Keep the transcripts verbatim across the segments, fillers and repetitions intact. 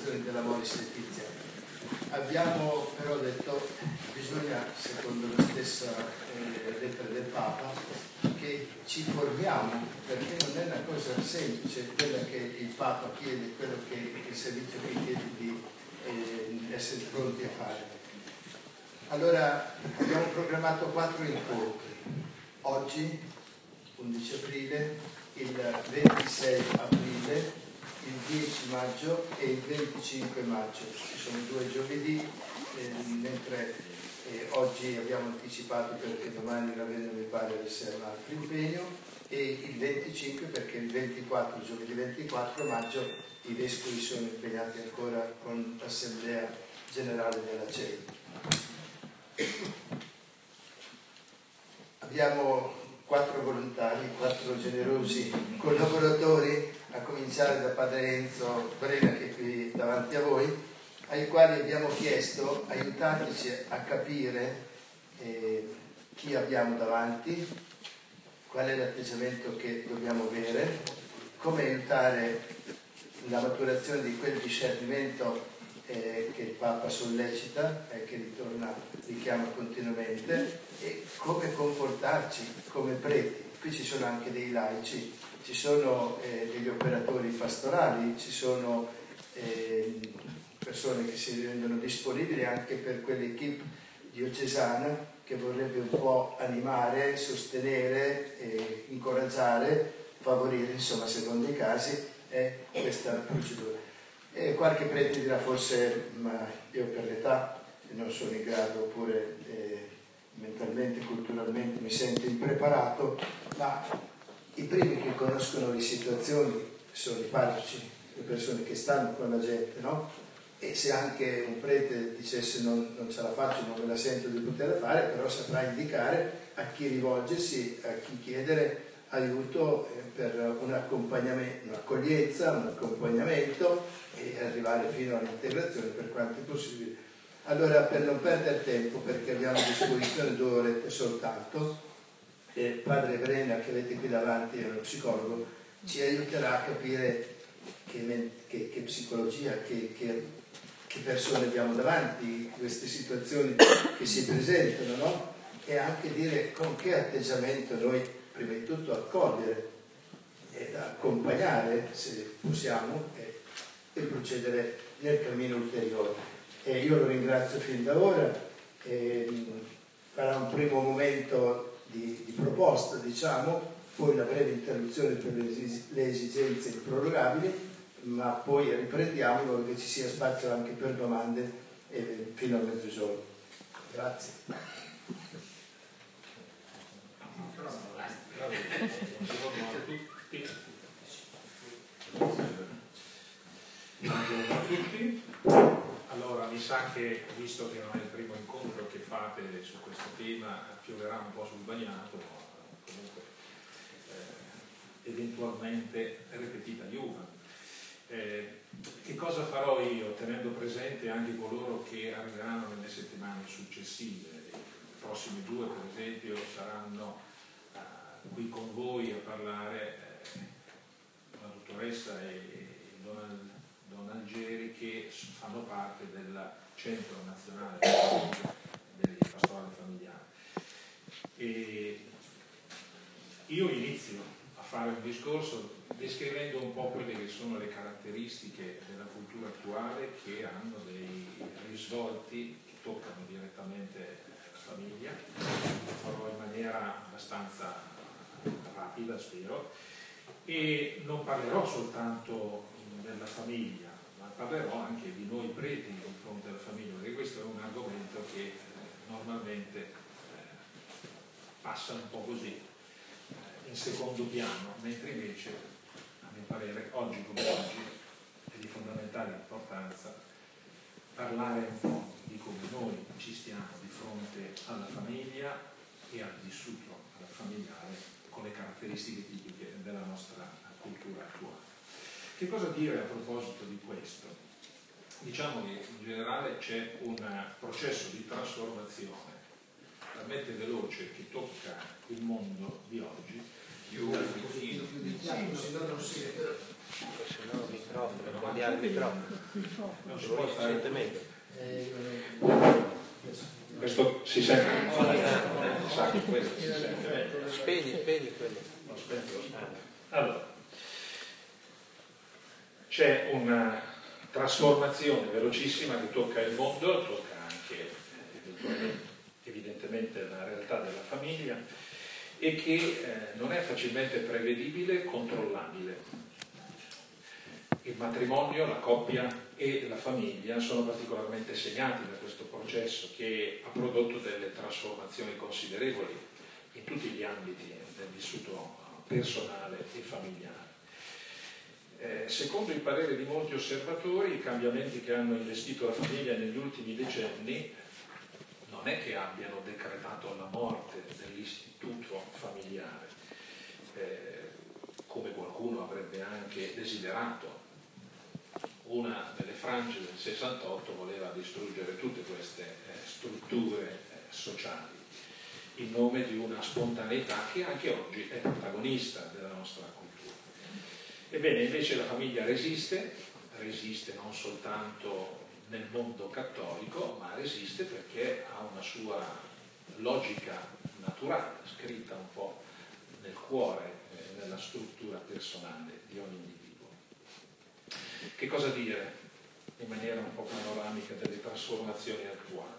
considerazioni della Moris Letizia. Abbiamo però detto bisogna, secondo la stessa eh, lettera del Papa, che ci formiamo, perché non è una cosa semplice quella che il Papa chiede, quello che il servizio che chiede di eh, essere pronti a fare. Allora abbiamo programmato quattro incontri. Oggi, undici aprile, il ventisei aprile, il dieci maggio e il venticinque maggio. Ci sono due giovedì, eh, mentre eh, oggi abbiamo anticipato perché domani la Verena mi pare avesse un altro impegno, e il venticinque perché il ventiquattro, giovedì ventiquattro maggio, i vescovi sono impegnati ancora con l'Assemblea Generale della C E I. Abbiamo quattro volontari, quattro generosi collaboratori, a cominciare da Padre Enzo Brena, che è qui davanti a voi, ai quali abbiamo chiesto aiutateci a capire eh, chi abbiamo davanti, qual è l'atteggiamento che dobbiamo avere, come aiutare la maturazione di quel discernimento eh, che il Papa sollecita e eh, che ritorna, richiama continuamente, e come comportarci come preti. Qui ci sono anche dei laici, ci sono eh, degli operatori pastorali, ci sono eh, persone che si rendono disponibili anche per quell'equipe diocesana che vorrebbe un po' animare, sostenere, eh, incoraggiare, favorire, insomma, secondo i casi, eh, questa procedura. E qualche prete dirà forse, ma io per l'età non sono in grado, oppure eh, mentalmente, culturalmente mi sento impreparato, ma i primi che conoscono le situazioni sono i parroci, le persone che stanno con la gente, no? E se anche un prete dicesse non, non ce la faccio, non me la sento di poterla fare, però saprà indicare a chi rivolgersi, a chi chiedere aiuto eh, per un accompagnamento, un'accoglienza, un accompagnamento, e arrivare fino all'integrazione per quanto è possibile. Allora, per non perdere tempo, perché abbiamo a disposizione due orette soltanto, eh, Padre Brena, che avete qui davanti, è uno psicologo, ci aiuterà a capire che, che, che psicologia, che, che, che persone abbiamo davanti, queste situazioni che si presentano, no? E anche dire con che atteggiamento noi, prima di tutto, accogliere ed accompagnare, se possiamo, e, e procedere nel cammino ulteriore. E io lo ringrazio fin da ora, e farà un primo momento di, di proposta, diciamo, poi una breve interruzione per le, esis- le esigenze improrogabili, ma poi riprendiamo in modo che ci sia spazio anche per domande eh, fino a mezzogiorno. Grazie. Buongiorno a tutti. Buongiorno a tutti. Allora, mi sa che, visto che non è il primo incontro che fate su questo tema, pioverà un po' sul bagnato, comunque eh, eventualmente repetita iuva. Eh, che cosa farò io, tenendo presente anche coloro che arriveranno nelle settimane successive? Le prossime due, per esempio, saranno eh, qui con voi a parlare eh, la dottoressa e Don, Don Algeri, che fanno parte del Centro Nazionale dei Pastorali Familiari. E io inizio a fare un discorso descrivendo un po' quelle che sono le caratteristiche della cultura attuale, che hanno dei risvolti che toccano direttamente la famiglia. Lo farò in maniera abbastanza rapida, spero, e non parlerò soltanto della famiglia, ma parlerò anche di noi preti di fronte alla famiglia, perché questo è un argomento che eh, normalmente eh, passa un po' così eh, in secondo piano, mentre invece, a mio parere, oggi come oggi è di fondamentale importanza parlare un po' di come noi ci stiamo di fronte alla famiglia e al vissuto familiare con le caratteristiche tipiche della nostra cultura attuale. Che cosa dire a proposito di questo? Diciamo che in generale c'è un processo di trasformazione talmente veloce che tocca il mondo di oggi. Io un pochino, cambiare il microfono. Non si può Si fare. sente meglio. Questo si sente. Sa che questo si sente. Spegni, spegni quello. Lo spento. Allora, c'è una trasformazione velocissima che tocca il mondo, tocca anche evidentemente la realtà della famiglia e che eh, non è facilmente prevedibile e controllabile. Il matrimonio, la coppia e la famiglia sono particolarmente segnati da questo processo che ha prodotto delle trasformazioni considerevoli in tutti gli ambiti del vissuto personale e familiare. Eh, secondo il parere di molti osservatori, i cambiamenti che hanno investito la famiglia negli ultimi decenni non è che abbiano decretato la morte dell'istituto familiare, eh, come qualcuno avrebbe anche desiderato. Una delle frange del sessantotto voleva distruggere tutte queste eh, strutture eh, sociali in nome di una spontaneità che anche oggi è protagonista della nostra cultura. Ebbene, invece la famiglia resiste, resiste non soltanto nel mondo cattolico, ma resiste perché ha una sua logica naturale, scritta un po' nel cuore, eh, nella struttura personale di ogni individuo. Che cosa dire in maniera un po' panoramica delle trasformazioni attuali?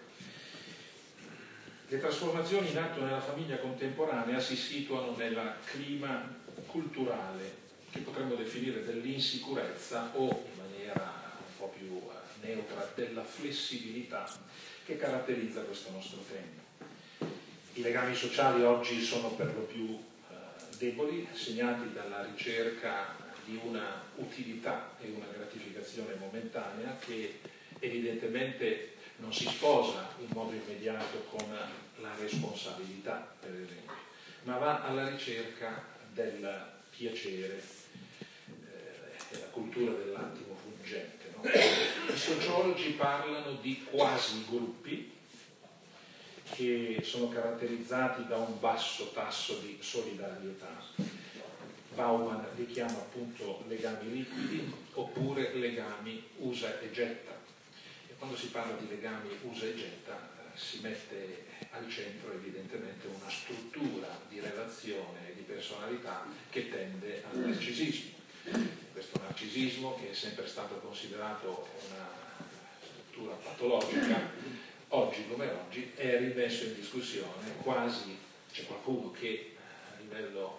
Le trasformazioni in atto nella famiglia contemporanea si situano nel clima culturale che potremmo definire dell'insicurezza o, in maniera un po' più neutra, della flessibilità che caratterizza questo nostro tempo. I legami sociali oggi sono per lo più eh, deboli, segnati dalla ricerca di una utilità e una gratificazione momentanea che evidentemente non si sposa in modo immediato con la responsabilità, per esempio, ma va alla ricerca del piacere eh, e la cultura dell'attimo fuggente. No? I sociologi parlano di quasi gruppi che sono caratterizzati da un basso tasso di solidarietà. Bauman li chiama appunto legami liquidi oppure legami usa e getta. E quando si parla di legami usa e getta eh, si mette al centro evidentemente una struttura di relazione e di personalità che tende al narcisismo. Questo narcisismo, che è sempre stato considerato una struttura patologica, oggi come oggi è rimesso in discussione, quasi c'è qualcuno che a livello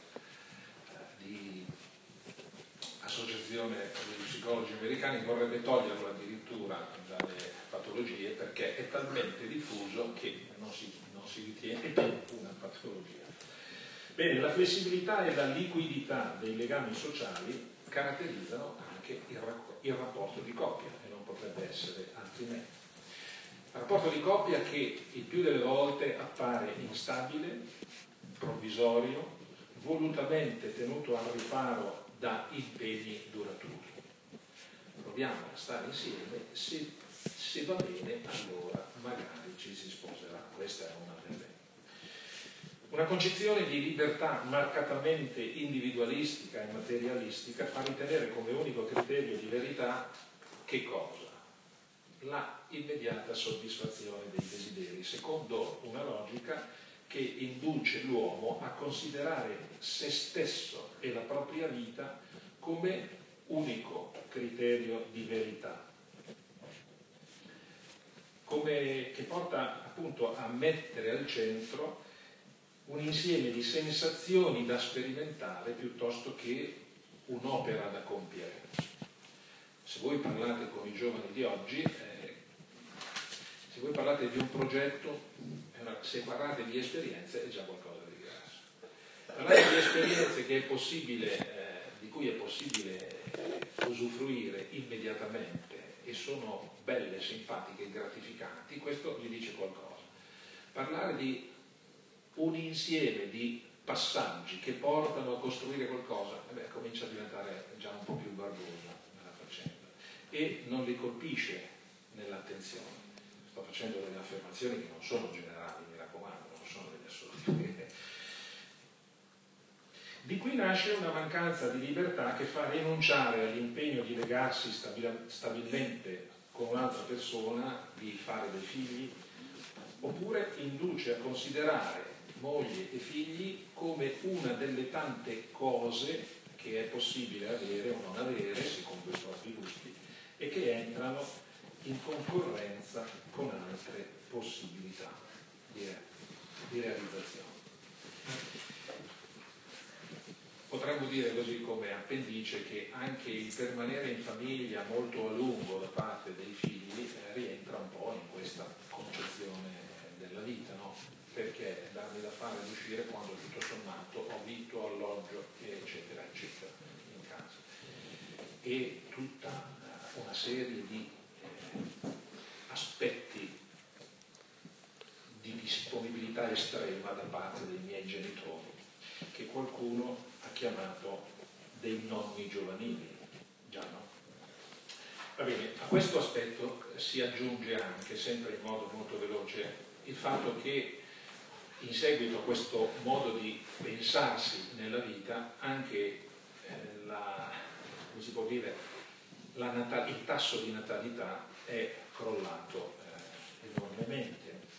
di associazione degli psicologi americani vorrebbe toglierlo addirittura dalle patologie perché è talmente diffuso che non si, non si ritiene più una patologia. Bene, la flessibilità e la liquidità dei legami sociali caratterizzano anche il, il rapporto di coppia e non potrebbe essere altrimenti. Il rapporto di coppia che il più delle volte appare instabile, provvisorio, volutamente tenuto al riparo da impegni duraturi. Proviamo a stare insieme, se, se va bene allora magari ci si sposerà. Questa è una delle. Una concezione di libertà marcatamente individualistica e materialistica fa ritenere come unico criterio di verità che cosa? La immediata soddisfazione dei desideri, secondo una logica che induce l'uomo a considerare se stesso e la propria vita come unico criterio di verità, come, che porta appunto a mettere al centro un insieme di sensazioni da sperimentare piuttosto che un'opera da compiere. Se voi parlate con i giovani di oggi, eh, se voi parlate di un progetto, se parlate di esperienze è già qualcosa di diverso. Parlare di esperienze che è possibile, eh, di cui è possibile usufruire immediatamente e sono belle, simpatiche, gratificanti, questo gli dice qualcosa. Parlare di un insieme di passaggi che portano a costruire qualcosa, eh beh, comincia a diventare già un po' più barbosa nella faccenda e non li colpisce nell'attenzione. Sto facendo delle affermazioni che non sono generali, mi raccomando, non sono delle assoluti. Di qui nasce una mancanza di libertà che fa rinunciare all'impegno di legarsi stabil- stabilmente con un'altra persona, di fare dei figli, oppure induce a considerare moglie e figli come una delle tante cose che è possibile avere o non avere, secondo i propri gusti, e che entrano in concorrenza con altre possibilità di, di realizzazione. Potremmo dire così come appendice che anche il permanere in famiglia molto a lungo da parte dei figli eh, rientra un po' in questa concezione della vita, no? Perché darmi da fare ad uscire quando tutto sommato ho vitto, alloggio, eccetera, eccetera, in casa. E tutta una serie di eh, aspetti di disponibilità estrema da parte dei miei genitori, che qualcuno ha chiamato dei nonni giovanili, già no? Va bene, a questo aspetto si aggiunge anche, sempre in modo molto veloce, il fatto che in seguito a questo modo di pensarsi nella vita, anche eh, la, come si può dire, la natal- il tasso di natalità è crollato eh, enormemente.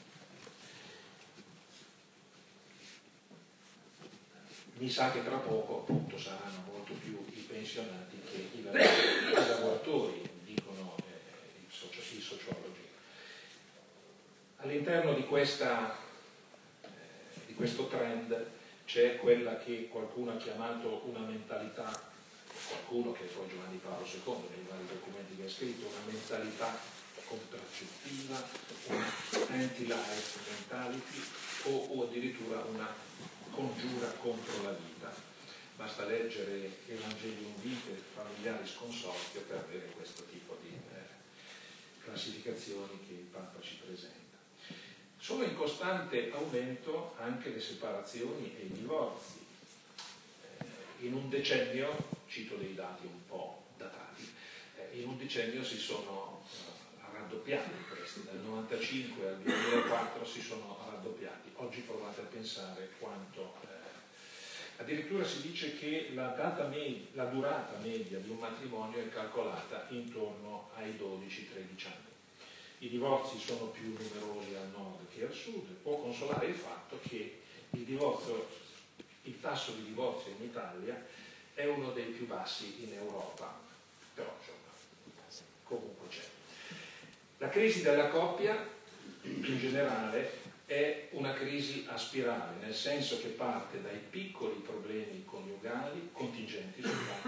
Mi sa che tra poco appunto saranno molto più i pensionati che i lavoratori, i lavoratori dicono eh, i, soci- i sociologi. All'interno di, questa, eh, di questo trend c'è quella che qualcuno ha chiamato una mentalità, qualcuno che è poi Giovanni Paolo secondo nei vari documenti che ha scritto, una mentalità contraccettiva, una anti-life mentality o, o addirittura una congiura contro la vita. Basta leggere Evangelium Vitae, Familiaris Consortio per avere questo tipo di eh, classificazioni che il Papa ci presenta. Sono in costante aumento anche le separazioni e i divorzi. Eh, in un decennio, cito dei dati un po' datati, eh, in un decennio si sono eh, raddoppiati questi, dal novantacinque al duemilaquattro si sono raddoppiati. Oggi provate a pensare quanto eh, addirittura si dice che la, data med- la durata media di un matrimonio è calcolata intorno ai dodici tredici anni. I divorzi sono più numerosi al nord che al sud. Può consolare il fatto che il divorzio, il tasso di divorzio in Italia è uno dei più bassi in Europa, però insomma, comunque c'è. La crisi della coppia in generale è una crisi a spirale, nel senso che parte dai piccoli problemi coniugali, contingenti,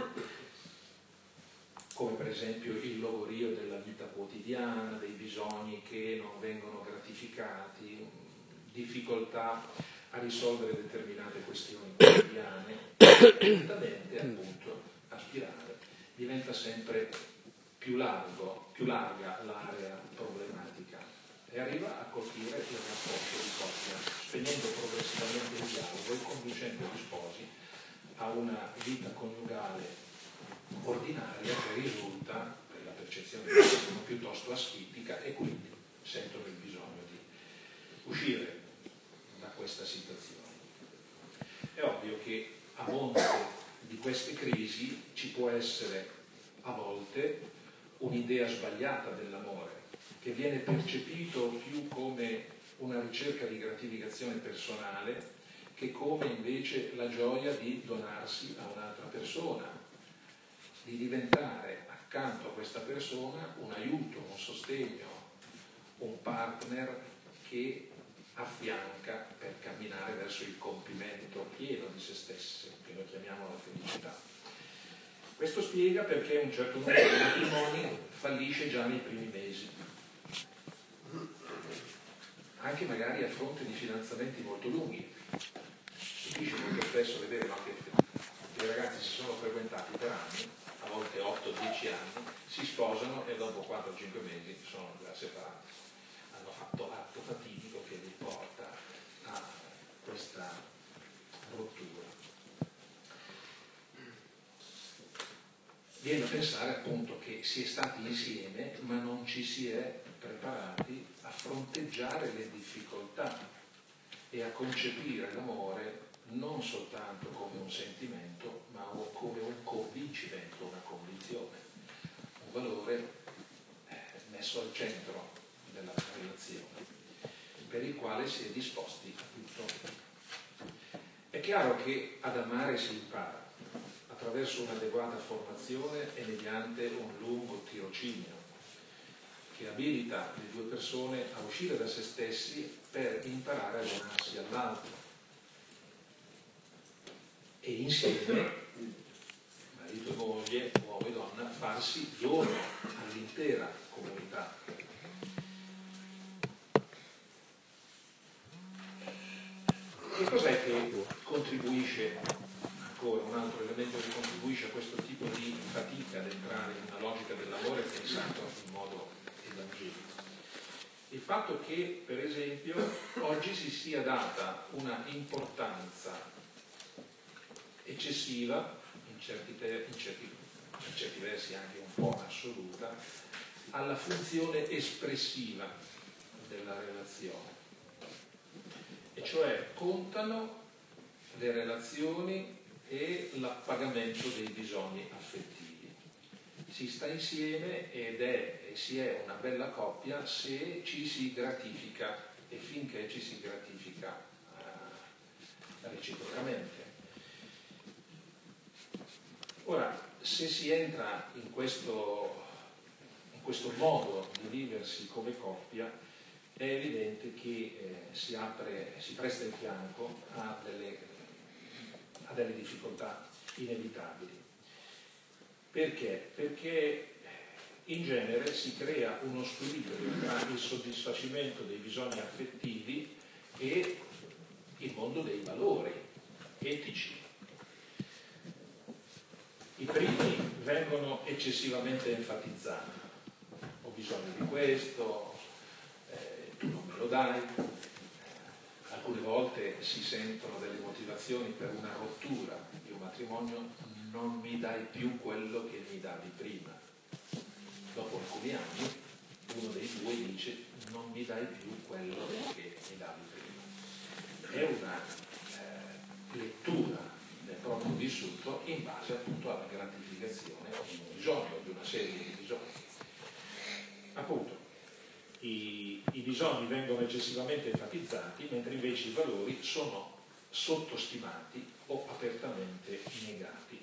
come per esempio il logorio della vita quotidiana, dei bisogni che non vengono gratificati, difficoltà a risolvere determinate questioni quotidiane, lentamente appunto a spirale diventa sempre più largo, più larga l'area problematica e arriva a colpire il rapporto di coppia, spegnendo progressivamente il dialogo e conducendo gli sposi a una vita coniugale ordinaria che risulta, per la percezione di qualcuno, piuttosto asfittica e quindi sentono il bisogno di uscire da questa situazione. È ovvio che a monte di queste crisi ci può essere a volte un'idea sbagliata dell'amore, che viene percepito più come una ricerca di gratificazione personale che come invece la gioia di donarsi a un'altra persona, di diventare accanto a questa persona un aiuto, un sostegno, un partner che affianca per camminare verso il compimento pieno di se stessi, che noi chiamiamo la felicità. Questo spiega perché un certo numero di matrimoni fallisce già nei primi mesi, anche magari a fronte di fidanzamenti molto lunghi. Stupisce molto spesso vedere no, che i ragazzi si sono frequentati per anni, a volte otto dieci anni, si sposano e dopo quattro cinque mesi sono già separati. Hanno fatto l'atto fatidico che li porta a questa rottura. Viene a pensare appunto che si è stati insieme ma non ci si è preparati a fronteggiare le difficoltà e a concepire l'amore non soltanto come un sentimento, ma come un convincimento, una convinzione, un valore messo al centro della relazione, per il quale si è disposti a tutto. È chiaro che ad amare si impara attraverso un'adeguata formazione e mediante un lungo tirocinio che abilita le due persone a uscire da se stessi per imparare a donarsi all'altro e insieme, marito e moglie, uomo e donna, farsi dono all'intera comunità. Che cos'è che contribuisce, ancora un altro elemento che contribuisce a questo tipo di fatica ad entrare in una logica dell'amore pensato in modo evangelico? Il fatto che, per esempio, oggi si sia data una importanza eccessiva, in certi, in certi, in certi versi anche un po' assoluta, alla funzione espressiva della relazione. E cioè contano le relazioni e l'appagamento dei bisogni affettivi. Si sta insieme ed è e si è una bella coppia se ci si gratifica e finché ci si gratifica eh, reciprocamente. Ora, se si entra in questo, in questo modo di viversi come coppia, è evidente che eh, si apre, si presta il fianco a delle, a delle difficoltà inevitabili. Perché? Perché in genere si crea uno squilibrio tra il soddisfacimento dei bisogni affettivi e il mondo dei valori etici. I primi vengono eccessivamente enfatizzati. Ho bisogno di questo, tu non me lo dai, alcune volte si sentono delle motivazioni per una rottura di un matrimonio: non mi dai più quello che mi davi prima. Dopo alcuni anni uno dei due dice: non mi dai più quello che mi davi prima. È una eh, lettura del proprio vissuto in base appunto alla gratificazione di un bisogno, di una serie di bisogni. Appunto, I, i bisogni vengono eccessivamente enfatizzati, mentre invece i valori sono sottostimati o apertamente negati.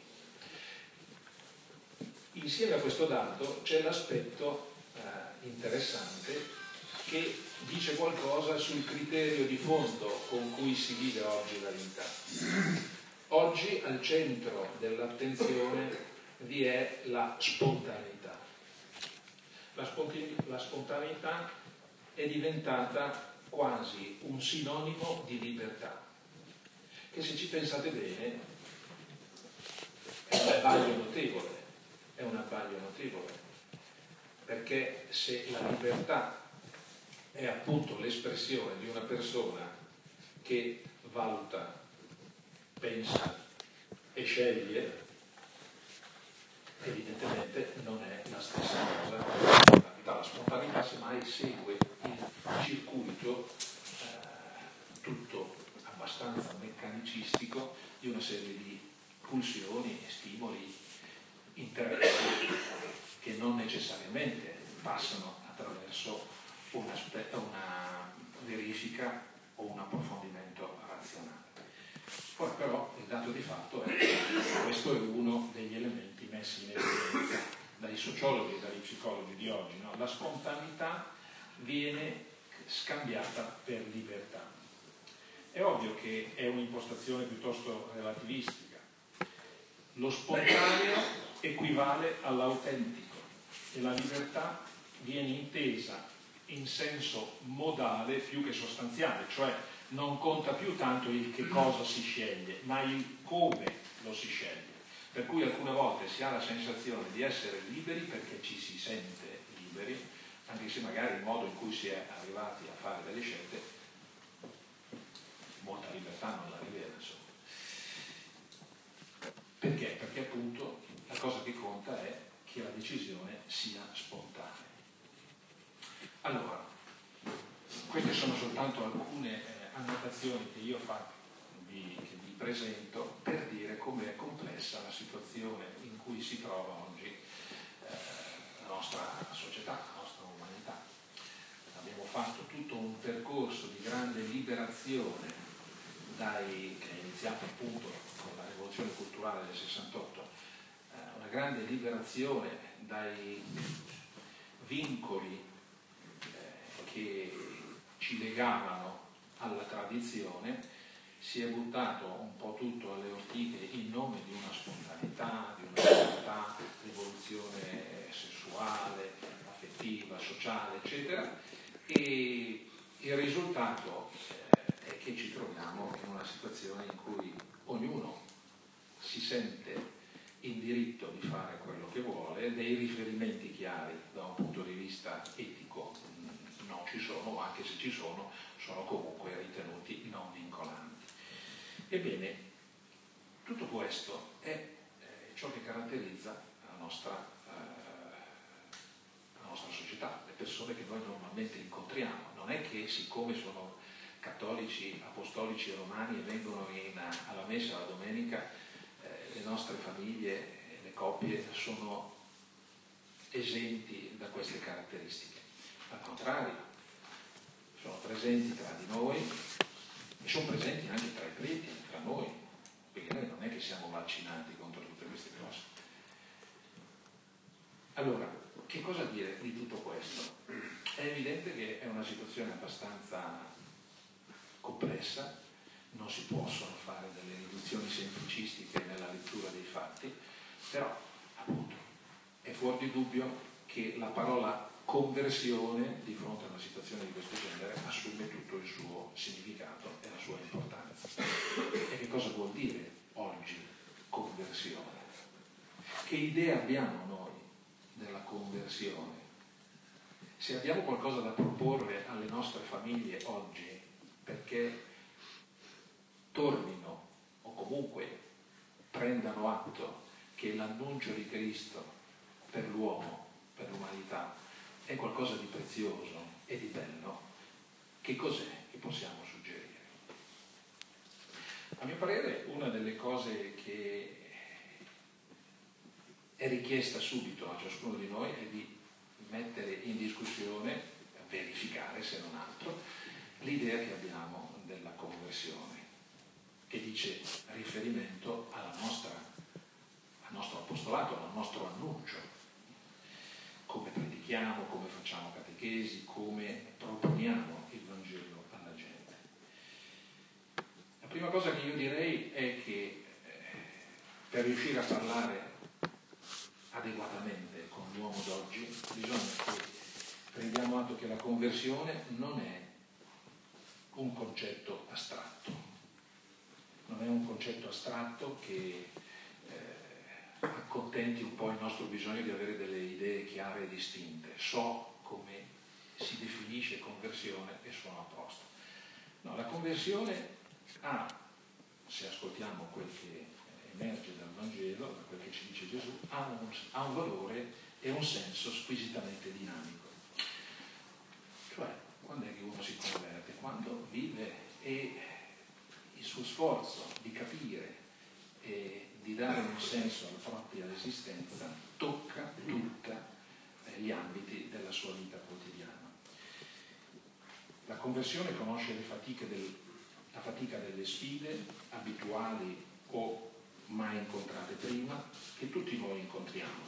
Insieme a questo dato c'è l'aspetto eh, interessante che dice qualcosa sul criterio di fondo con cui si vive oggi la vita. Oggi al centro dell'attenzione vi è la spontaneità. La, sponti- la spontaneità è diventata quasi un sinonimo di libertà, che se ci pensate bene è un abbaglio notevole, è un abbaglio notevole, perché se la libertà è appunto l'espressione di una persona che valuta, pensa e sceglie, evidentemente non è la stessa cosa della spontaneità. La spontaneità semmai segue il circuito eh, tutto abbastanza meccanicistico di una serie di pulsioni e stimoli, interessi che non necessariamente passano attraverso una, una verifica o un approfondimento razionale. Ora però il dato di fatto è che questo è uno degli elementi messi in evidenza dai sociologi e dagli psicologi di oggi, no? La spontaneità viene scambiata per libertà. È ovvio che è un'impostazione piuttosto relativistica. Lo spontaneo equivale all'autentico e la libertà viene intesa in senso modale più che sostanziale, cioè non conta più tanto il che cosa si sceglie, ma il come lo si sceglie. Per cui alcune volte si ha la sensazione di essere liberi perché ci si sente liberi, anche se magari il modo in cui si è arrivati a fare delle scelte molta libertà non la rivela, insomma. Perché? Perché appunto la cosa che conta è che la decisione sia spontanea. Allora, queste sono soltanto alcune eh, annotazioni che io fa, vi, che vi presento per dire com'è complessa la situazione in cui si trova oggi eh, la nostra società, la nostra umanità. Abbiamo fatto tutto un percorso di grande liberazione dai, che è iniziato appunto con la rivoluzione culturale del sessantotto, eh, una grande liberazione dai vincoli eh, che ci legavano alla tradizione. Si è buttato un po' tutto alle ortiche in nome di una spontaneità, di una libertà, rivoluzione sessuale, affettiva, sociale, eccetera, e il risultato eh, è che ci troviamo in una situazione in cui ognuno si sente in diritto di fare quello che vuole, dei riferimenti chiari da un punto di vista etico non ci sono, o anche se ci sono, sono comunque ritenuti non vincolanti. Ebbene, tutto questo è eh, ciò che caratterizza la nostra, eh, la nostra società, le persone che noi normalmente incontriamo. Non è che siccome sono cattolici, apostolici e romani e vengono in, alla messa la domenica, eh, le nostre famiglie, le coppie sono esenti da queste caratteristiche. Al contrario, sono presenti tra di noi e sono presenti anche tra i preti, tra noi, perché noi non è che siamo vaccinati contro tutte queste cose. Allora, che cosa dire di tutto questo? È evidente che è una situazione abbastanza complessa, non si possono fare delle riduzioni semplicistiche nella lettura dei fatti, però appunto è fuori di dubbio che la parola conversione di fronte a una situazione di questo genere assume tutto il suo significato e la sua importanza. E che cosa vuol dire oggi conversione? Che idea abbiamo noi della conversione? Se abbiamo qualcosa da proporre alle nostre famiglie oggi perché tornino o comunque prendano atto che l'annuncio di Cristo per l'uomo, per l'umanità, è qualcosa di prezioso e di bello, che cos'è che possiamo suggerire? A mio parere, una delle cose che è richiesta subito a ciascuno di noi è di mettere in discussione, verificare se non altro, l'idea che abbiamo della conversione, che dice riferimento alla nostra, al nostro apostolato, al nostro annuncio. Come predichiamo, come facciamo catechesi, come proponiamo il Vangelo alla gente. La prima cosa che io direi è che eh, per riuscire a parlare adeguatamente con l'uomo d'oggi bisogna che prendiamo atto che la conversione non è un concetto astratto, non è un concetto astratto che accontenti un po' il nostro bisogno di avere delle idee chiare e distinte. So come si definisce conversione e sono a posto. No, la conversione ha, se ascoltiamo quel che emerge dal Vangelo, da quel che ci dice Gesù, ha un, ha un valore e un senso squisitamente dinamico. Cioè, quando è che uno si converte? Quando vive e il suo sforzo di capire e di dare un senso alla propria esistenza tocca tutti gli ambiti della sua vita quotidiana. La conversione conosce le fatiche del, la fatica delle sfide abituali o mai incontrate prima, che tutti noi incontriamo.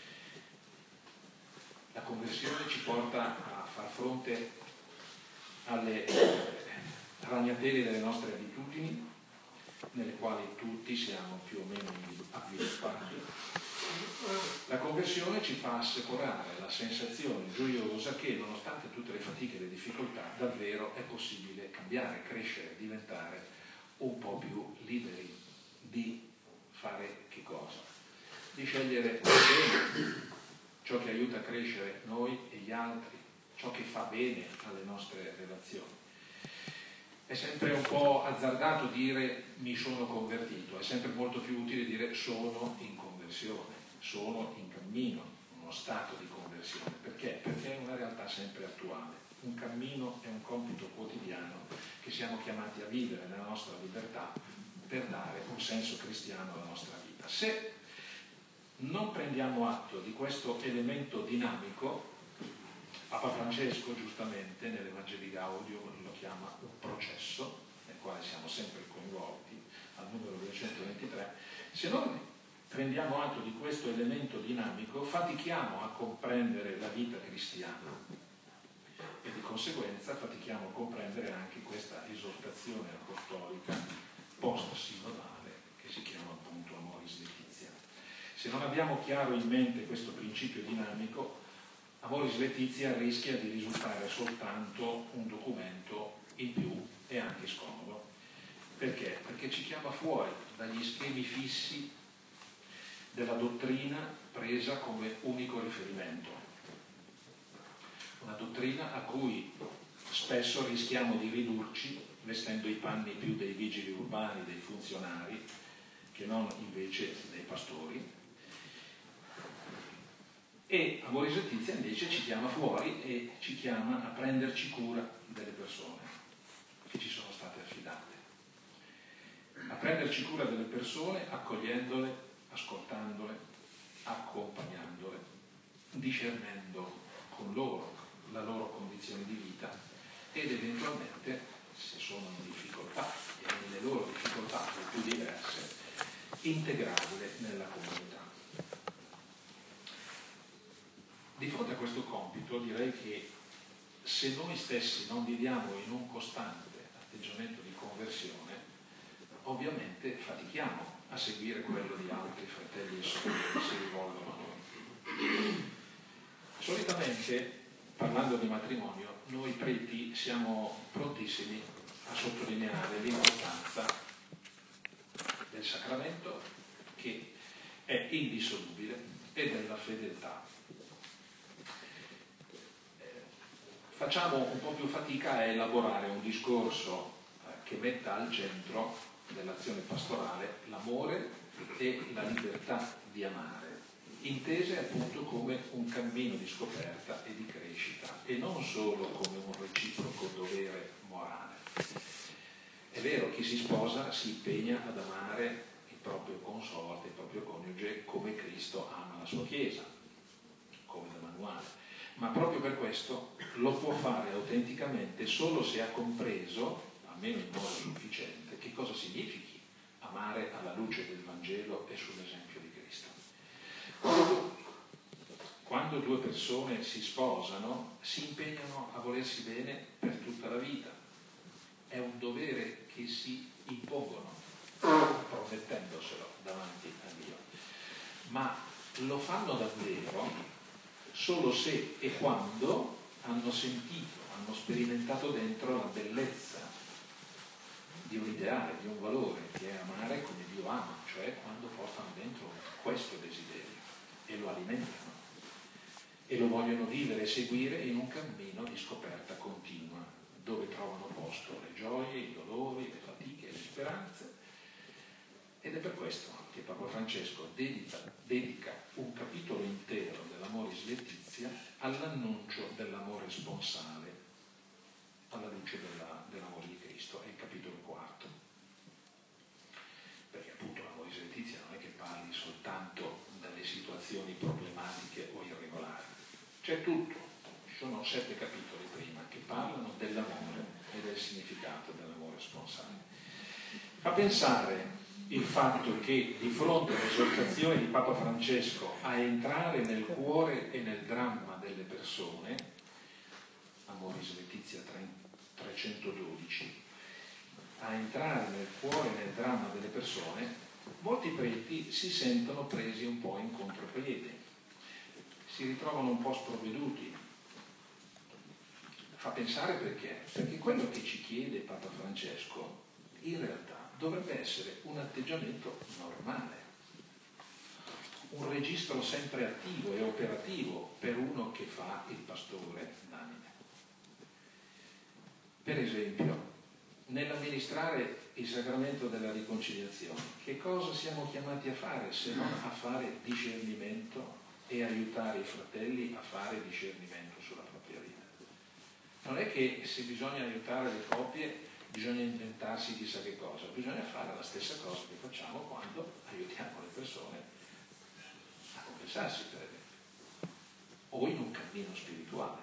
La conversione ci porta a far fronte alle ragnatele delle nostre abitudini, nelle quali tutti siamo più o meno avviluppati. La conversione ci fa assicurare la sensazione gioiosa che, nonostante tutte le fatiche e le difficoltà, davvero è possibile cambiare, crescere, diventare un po' più liberi di fare che cosa? Di scegliere bene ciò che aiuta a crescere noi e gli altri, ciò che fa bene alle nostre relazioni. È sempre un po' azzardato dire mi sono convertito, è sempre molto più utile dire sono in conversione, sono in cammino, uno stato di conversione. Perché? Perché è una realtà sempre attuale. Un cammino è un compito quotidiano che siamo chiamati a vivere nella nostra libertà per dare un senso cristiano alla nostra vita. Se non prendiamo atto di questo elemento dinamico, Papa Francesco giustamente nell'Evangelii Gaudium lo chiama un processo nel quale siamo sempre coinvolti, al numero duecentoventitré. Se non prendiamo atto di questo elemento dinamico, fatichiamo a comprendere la vita cristiana e di conseguenza fatichiamo a comprendere anche questa esortazione apostolica post-sinodale che si chiama appunto Amoris Laetitia. Se non abbiamo chiaro in mente questo principio dinamico, Amoris Laetitia rischia di risultare soltanto un documento in più e anche scomodo. Perché? Perché ci chiama fuori dagli schemi fissi della dottrina presa come unico riferimento. Una dottrina a cui spesso rischiamo di ridurci vestendo i panni più dei vigili urbani, dei funzionari, che non invece dei pastori. E Amoris Laetitia invece ci chiama fuori e ci chiama a prenderci cura delle persone che ci sono state affidate. A prenderci cura delle persone accogliendole, ascoltandole, accompagnandole, discernendo con loro la loro condizione di vita ed eventualmente, se sono in difficoltà e nelle loro difficoltà le più diverse, integrarle nella comunità. Di fronte a questo compito direi che se noi stessi non viviamo in un costante atteggiamento di conversione, ovviamente fatichiamo a seguire quello di altri fratelli e sorelle che si rivolgono a noi. Solitamente, parlando di matrimonio, noi preti siamo prontissimi a sottolineare l'importanza del sacramento, che è indissolubile, e della fedeltà. Facciamo un po' più fatica a elaborare un discorso che metta al centro dell'azione pastorale l'amore e la libertà di amare, intese appunto come un cammino di scoperta e di crescita e non solo come un reciproco dovere morale. È vero, chi si sposa si impegna ad amare il proprio consorte, il proprio coniuge, come Cristo ama la sua Chiesa, come da manuale. Ma proprio per questo lo può fare autenticamente solo se ha compreso, almeno in modo sufficiente, che cosa significhi amare alla luce del Vangelo e sull'esempio di Cristo. Quando, quando due persone si sposano, si impegnano a volersi bene per tutta la vita. È un dovere che si impongono, promettendoselo davanti a Dio. Ma lo fanno davvero solo se e quando hanno sentito, hanno sperimentato dentro la bellezza di un ideale, di un valore, che è amare come Dio ama, cioè quando portano dentro questo desiderio e lo alimentano e lo vogliono vivere e seguire in un cammino di scoperta continua, dove trovano posto le gioie, i dolori, le fatiche, le speranze. Ed è per questo che Papa Francesco dedica, dedica un capitolo intero dell'Amoris Laetitia all'annuncio dell'amore sponsale alla luce della, dell'amore di Cristo, è il capitolo quarto. Perché appunto l'Amoris Laetitia non è che parli soltanto delle situazioni problematiche o irregolari, c'è tutto, ci sono sette capitoli prima che parlano dell'amore e del significato dell'amore sponsale. Fa pensare il fatto che di fronte all'esortazione di Papa Francesco a entrare nel cuore e nel dramma delle persone, Amoris Laetitia trecentododici, a entrare nel cuore e nel dramma delle persone, molti preti si sentono presi un po' in contropiede, si ritrovano un po' sprovveduti. Fa pensare perché? Perché quello che ci chiede Papa Francesco in realtà dovrebbe essere un atteggiamento normale, un registro sempre attivo e operativo per uno che fa il pastore d'anime. Per esempio, nell'amministrare il sacramento della riconciliazione, che cosa siamo chiamati a fare se non a fare discernimento e aiutare i fratelli a fare discernimento sulla propria vita? Non è che se bisogna aiutare le coppie bisogna inventarsi chissà che cosa, bisogna fare la stessa cosa che facciamo quando aiutiamo le persone a confessarsi, per esempio, o in un cammino spirituale.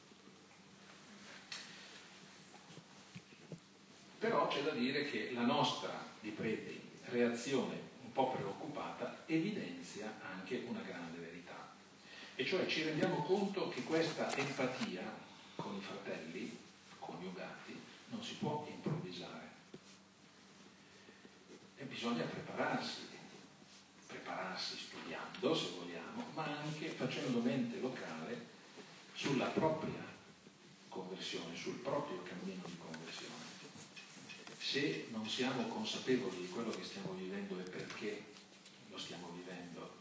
Però c'è da dire che la nostra, di preti, reazione un po' preoccupata evidenzia anche una grande verità, e cioè ci rendiamo conto che questa empatia con i fratelli coniugati non si può improvvisare e bisogna prepararsi, prepararsi studiando se vogliamo, ma anche facendo mente locale sulla propria conversione, sul proprio cammino di conversione. Se non siamo consapevoli di quello che stiamo vivendo e perché lo stiamo vivendo,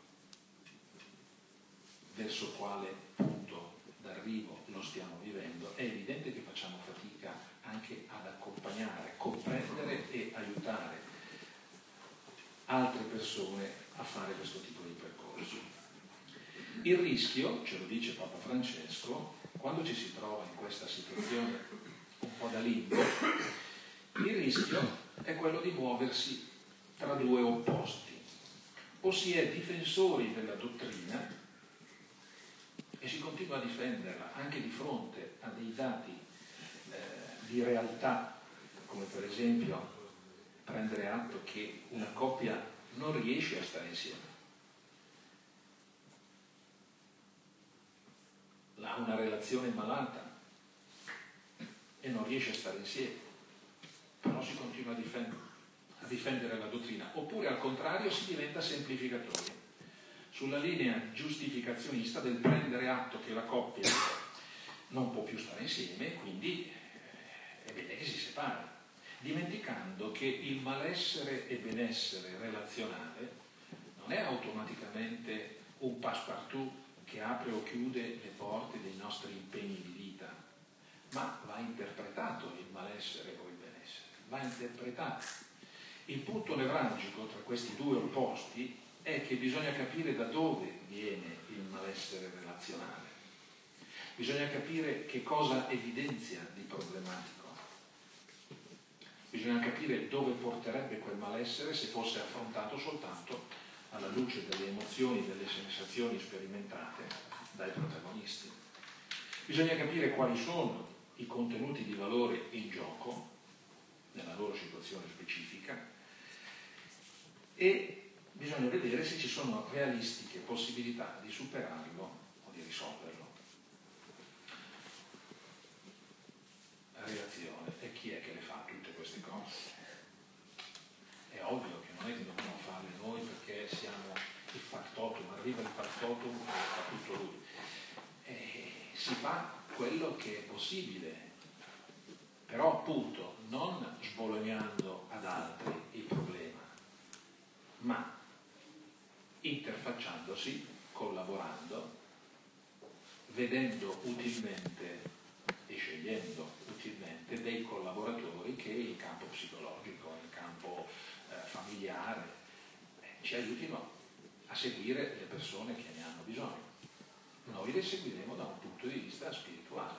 verso quale punto d'arrivo lo stiamo vivendo, è evidente che facciamo fatica anche ad accompagnare, comprendere e aiutare altre persone a fare questo tipo di percorso. Il rischio, ce lo dice Papa Francesco, quando ci si trova in questa situazione un po' da limbo, il rischio è quello di muoversi tra due opposti. O si è difensori della dottrina e si continua a difenderla anche di fronte a dei dati eh, di realtà, come per esempio prendere atto che una coppia non riesce a stare insieme, ha una relazione malata e non riesce a stare insieme, però si continua a difendere, a difendere la dottrina, oppure al contrario si diventa semplificatori, sulla linea giustificazionista del prendere atto che la coppia non può più stare insieme, quindi è bene che si separi, dimenticando che il malessere e benessere relazionale non è automaticamente un passepartout che apre o chiude le porte dei nostri impegni di vita, ma va interpretato il malessere o il benessere, va interpretato. Il punto nevralgico tra questi due opposti è che bisogna capire da dove viene il malessere relazionale, bisogna capire che cosa evidenzia di problematico, bisogna capire dove porterebbe quel malessere se fosse affrontato soltanto alla luce delle emozioni, delle sensazioni sperimentate dai protagonisti. Bisogna capire quali sono i contenuti di valore in gioco nella loro situazione specifica e bisogna vedere se ci sono realistiche possibilità di superarlo o di risolverlo. La reazione è chi è che le fa tutte queste cose. È ovvio che non è che dobbiamo farle noi perché siamo il factotum, arriva il factotum e fa tutto lui. E si fa quello che è possibile, però appunto non sbolognando ad altri il problema, ma interfacciandosi, collaborando, vedendo utilmente e scegliendo utilmente dei collaboratori che in campo psicologico, in campo eh, familiare eh, ci aiutino a seguire le persone che ne hanno bisogno. Noi le seguiremo da un punto di vista spirituale.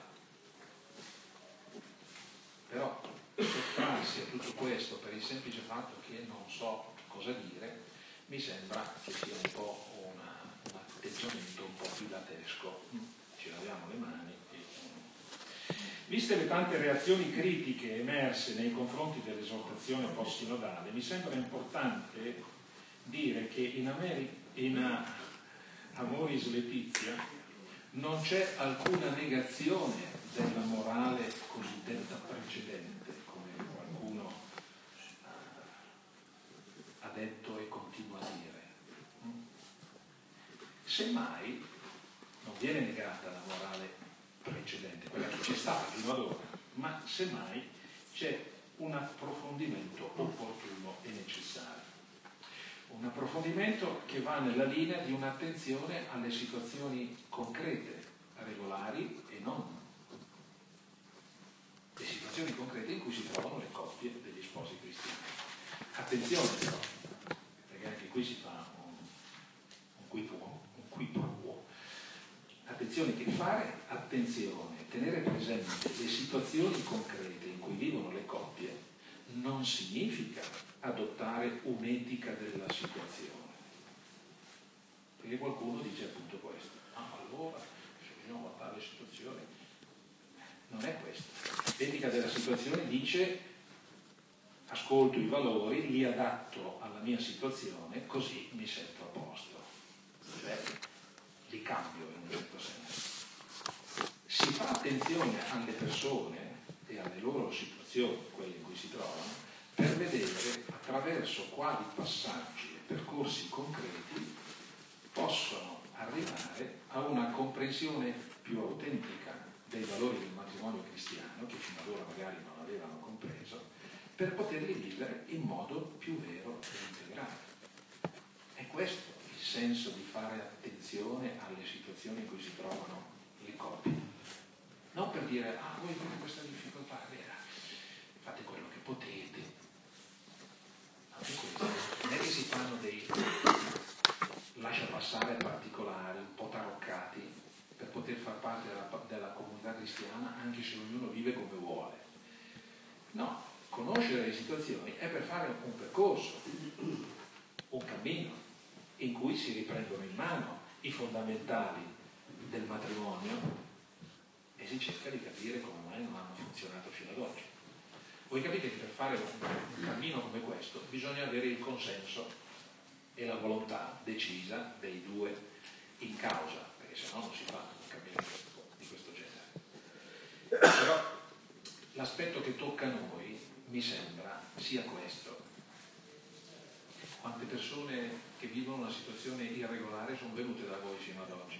Però sottrarsi a tutto questo per il semplice fatto che non so cosa dire mi sembra che sia un po' una, un atteggiamento un po' pilatesco. Ci laviamo le mani e... Viste le tante reazioni critiche emerse nei confronti dell'esortazione post-sinodale, mi sembra importante dire che in, Ameri- in Amoris Laetitia non c'è alcuna negazione della morale cosiddetta precedente, come qualcuno ha detto e continua a dire. Semmai non viene negata la morale precedente, quella che c'è stata fino ad ora, ma semmai c'è un approfondimento opportuno e necessario. Un approfondimento che va nella linea di un'attenzione alle situazioni concrete, regolari e non. Le situazioni concrete in cui si trovano le coppie degli sposi cristiani. Attenzione però, perché anche qui si fa un, un qui può, un qui può. Attenzione che fare attenzione, tenere presente le situazioni concrete in cui vivono le coppie non significa adottare un'etica della situazione. Perché qualcuno dice appunto questo, ah, allora se bisogna guardare le situazioni, non è questo. L'etica della situazione dice ascolto i valori, li adatto alla mia situazione, così mi sento a posto, cioè li cambio in un certo senso. Si fa attenzione alle persone e alle loro situazioni, quelle in cui si trovano, per vedere attraverso quali passaggi e percorsi concreti possono arrivare a una comprensione più autentica dei valori del matrimonio cristiano, che fino ad ora magari non avevano compreso, per poterli vivere in modo più vero e integrale. È questo il senso di fare attenzione alle situazioni in cui si trovano le coppie. Non per dire, ah, voi avete questa difficoltà, è vera, fate quello che potete. Non è questo. Non è che si fanno dei lascia passare particolari, un po' taroccati, per poter far parte della, della comunità cristiana, anche se ognuno vive come vuole. No, conoscere le situazioni è per fare un percorso, un cammino, in cui si riprendono in mano i fondamentali del matrimonio e si cerca di capire come mai non hanno funzionato fino ad oggi. Voi capite che per fare un cammino come questo bisogna avere il consenso e la volontà decisa dei due in causa, perché se no non si fa un cammino di questo genere. Però l'aspetto che tocca a noi mi sembra sia questo. Quante persone che vivono una situazione irregolare sono venute da voi fino ad oggi?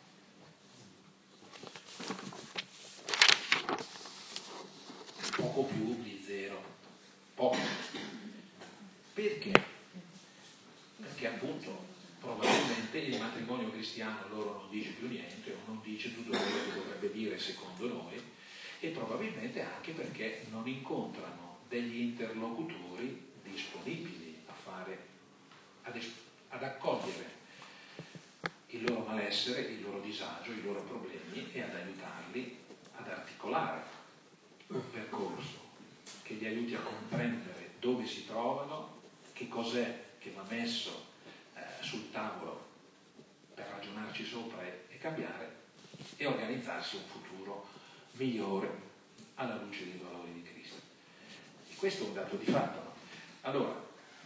Poco più di zero. Poco. Perché? Perché appunto probabilmente il matrimonio cristiano loro non dice più niente o non dice tutto quello che dovrebbe dire secondo noi, e probabilmente anche perché non incontrano degli interlocutori disponibili a fare, ad, es- ad accogliere il loro malessere, il loro disagio, i loro problemi e ad aiutarli ad articolare un percorso che li aiuti a comprendere dove si trovano, che cos'è che va messo eh, sul tavolo per ragionarci sopra e, e cambiare, e organizzarsi un futuro migliore alla luce dei valori di Cristo. E questo è un dato di fatto, no? Allora,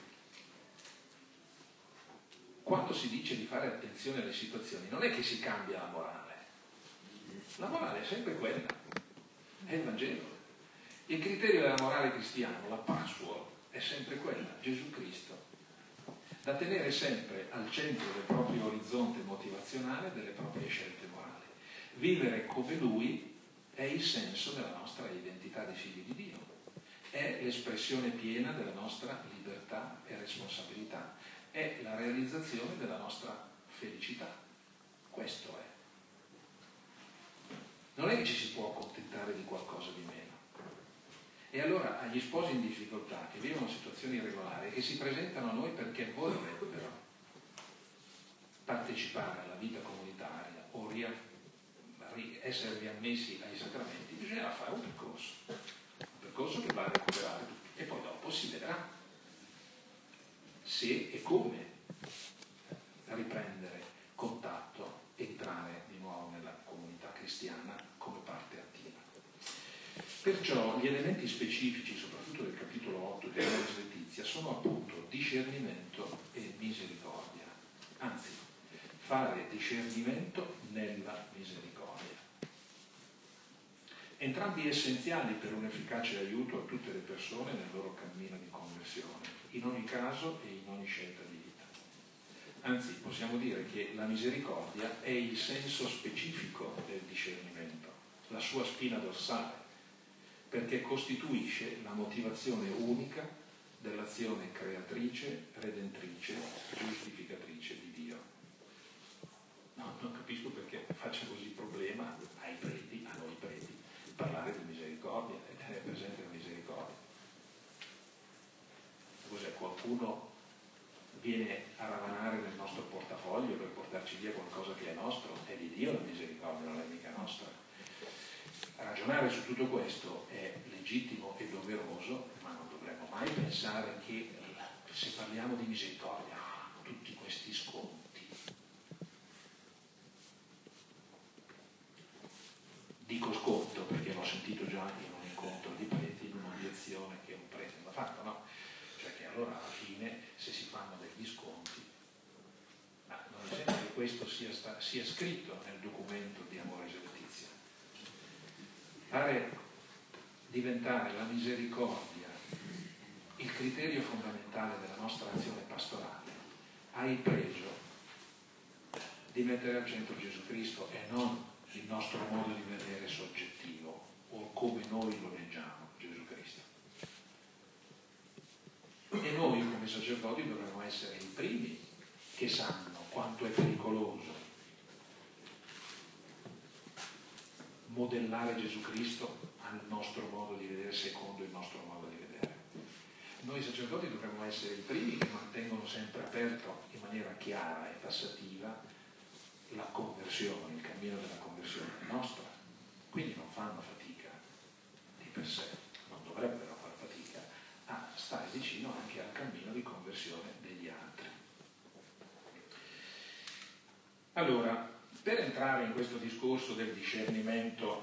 quando si dice di fare attenzione alle situazioni, non è che si cambia la morale. La morale è sempre quella, è il Vangelo. Il criterio della morale cristiana, la password, è sempre quella, Gesù Cristo, da tenere sempre al centro del proprio orizzonte motivazionale, delle proprie scelte morali. Vivere come Lui è il senso della nostra identità di figli di Dio, è l'espressione piena della nostra libertà e responsabilità, è la realizzazione della nostra felicità. Questo è. Non è che ci si può accontentare di qualcosa di meno. E allora agli sposi in difficoltà, che vivono situazioni irregolari, che si presentano a noi perché vorrebbero partecipare alla vita comunitaria o ria, ri, essere riammessi ai sacramenti, bisogna fare un percorso, un percorso che va a recuperare tutto, e poi dopo si vedrà se e come riprendere contatto, entrare di nuovo nella comunità cristiana come parte attiva. Perciò gli elementi specifici, soprattutto del capitolo otto della Res Laetitia, sono appunto discernimento e misericordia. Anzi, fare discernimento nella misericordia. Entrambi essenziali per un efficace aiuto a tutte le persone nel loro cammino di conversione, in ogni caso e in ogni scelta di vita. Anzi, possiamo dire che la misericordia è il senso specifico del discernimento, la sua spina dorsale, perché costituisce la motivazione unica dell'azione creatrice, redentrice, giustificatrice di Dio. No, non capisco perché faccia così problema ai preti, a noi preti, parlare di misericordia e tenere presente la misericordia. Cos'è? Qualcuno viene a ravanare nel nostro portafoglio per portarci via qualcosa che è nostro? È di Dio la misericordia, non è mica nostra. Ragionare su tutto questo è legittimo e doveroso, ma non dovremmo mai pensare che se parliamo di misericordia, tutti questi sconti. Dico sconto perché l'ho sentito già in un incontro di preti, in un'obiezione che un prete mi ha fatto, no? Cioè che allora alla fine se si fanno degli sconti, ma non mi sembra che questo sia, sta, sia scritto nel documento di Amoris Laetitia. Fare diventare la misericordia il criterio fondamentale della nostra azione pastorale ha il pregio di mettere al centro Gesù Cristo e non il nostro modo di vedere soggettivo o come noi lo leggiamo Gesù Cristo. E noi come sacerdoti dovremmo essere i primi che sanno quanto è pericoloso modellare Gesù Cristo al nostro modo di vedere secondo il nostro modo di vedere. Noi sacerdoti dovremmo essere i primi che mantengono sempre aperto in maniera chiara e tassativa la conversione, il cammino della conversione nostra, quindi non fanno fatica di per sé, non dovrebbero far fatica a stare vicino anche al cammino di conversione degli altri. Allora, per entrare in questo discorso del discernimento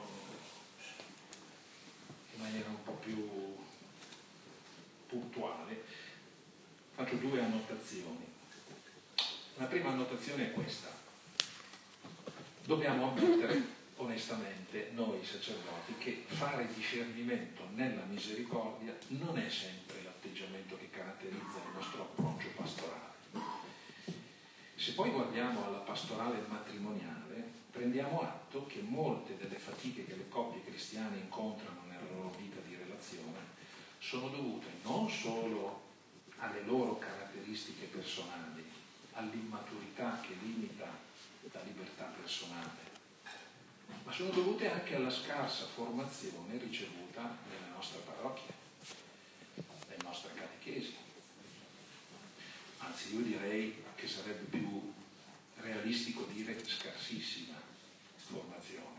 in maniera un po' più puntuale, faccio due annotazioni. La prima annotazione è questa. Dobbiamo ammettere onestamente noi sacerdoti che fare discernimento nella misericordia non è sempre l'atteggiamento che caratterizza il nostro approccio pastorale. Se poi guardiamo alla pastorale matrimoniale, prendiamo atto che molte delle fatiche che le coppie cristiane incontrano nella loro vita di relazione sono dovute non solo alle loro caratteristiche personali, all'immaturità che limita la libertà personale, ma sono dovute anche alla scarsa formazione ricevuta nelle nostre parrocchie, nelle nostre catechesi. Anzi, io direi che sarebbe più realistico dire scarsissima formazione.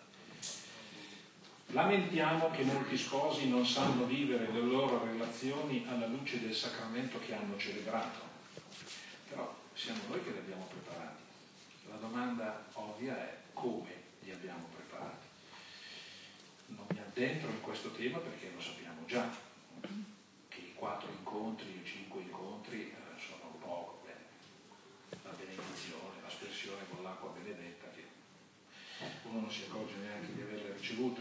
Lamentiamo che molti sposi non sanno vivere le loro relazioni alla luce del sacramento che hanno celebrato, però siamo noi che li abbiamo preparati. La domanda ovvia è come li abbiamo preparati. Non mi addentro in questo tema perché lo sappiamo già, che i quattro incontri, i cinque incontri eh, sono poco. Beh, la benedizione, l'aspersione con l'acqua benedetta, che uno non si accorge neanche di averla ricevuta.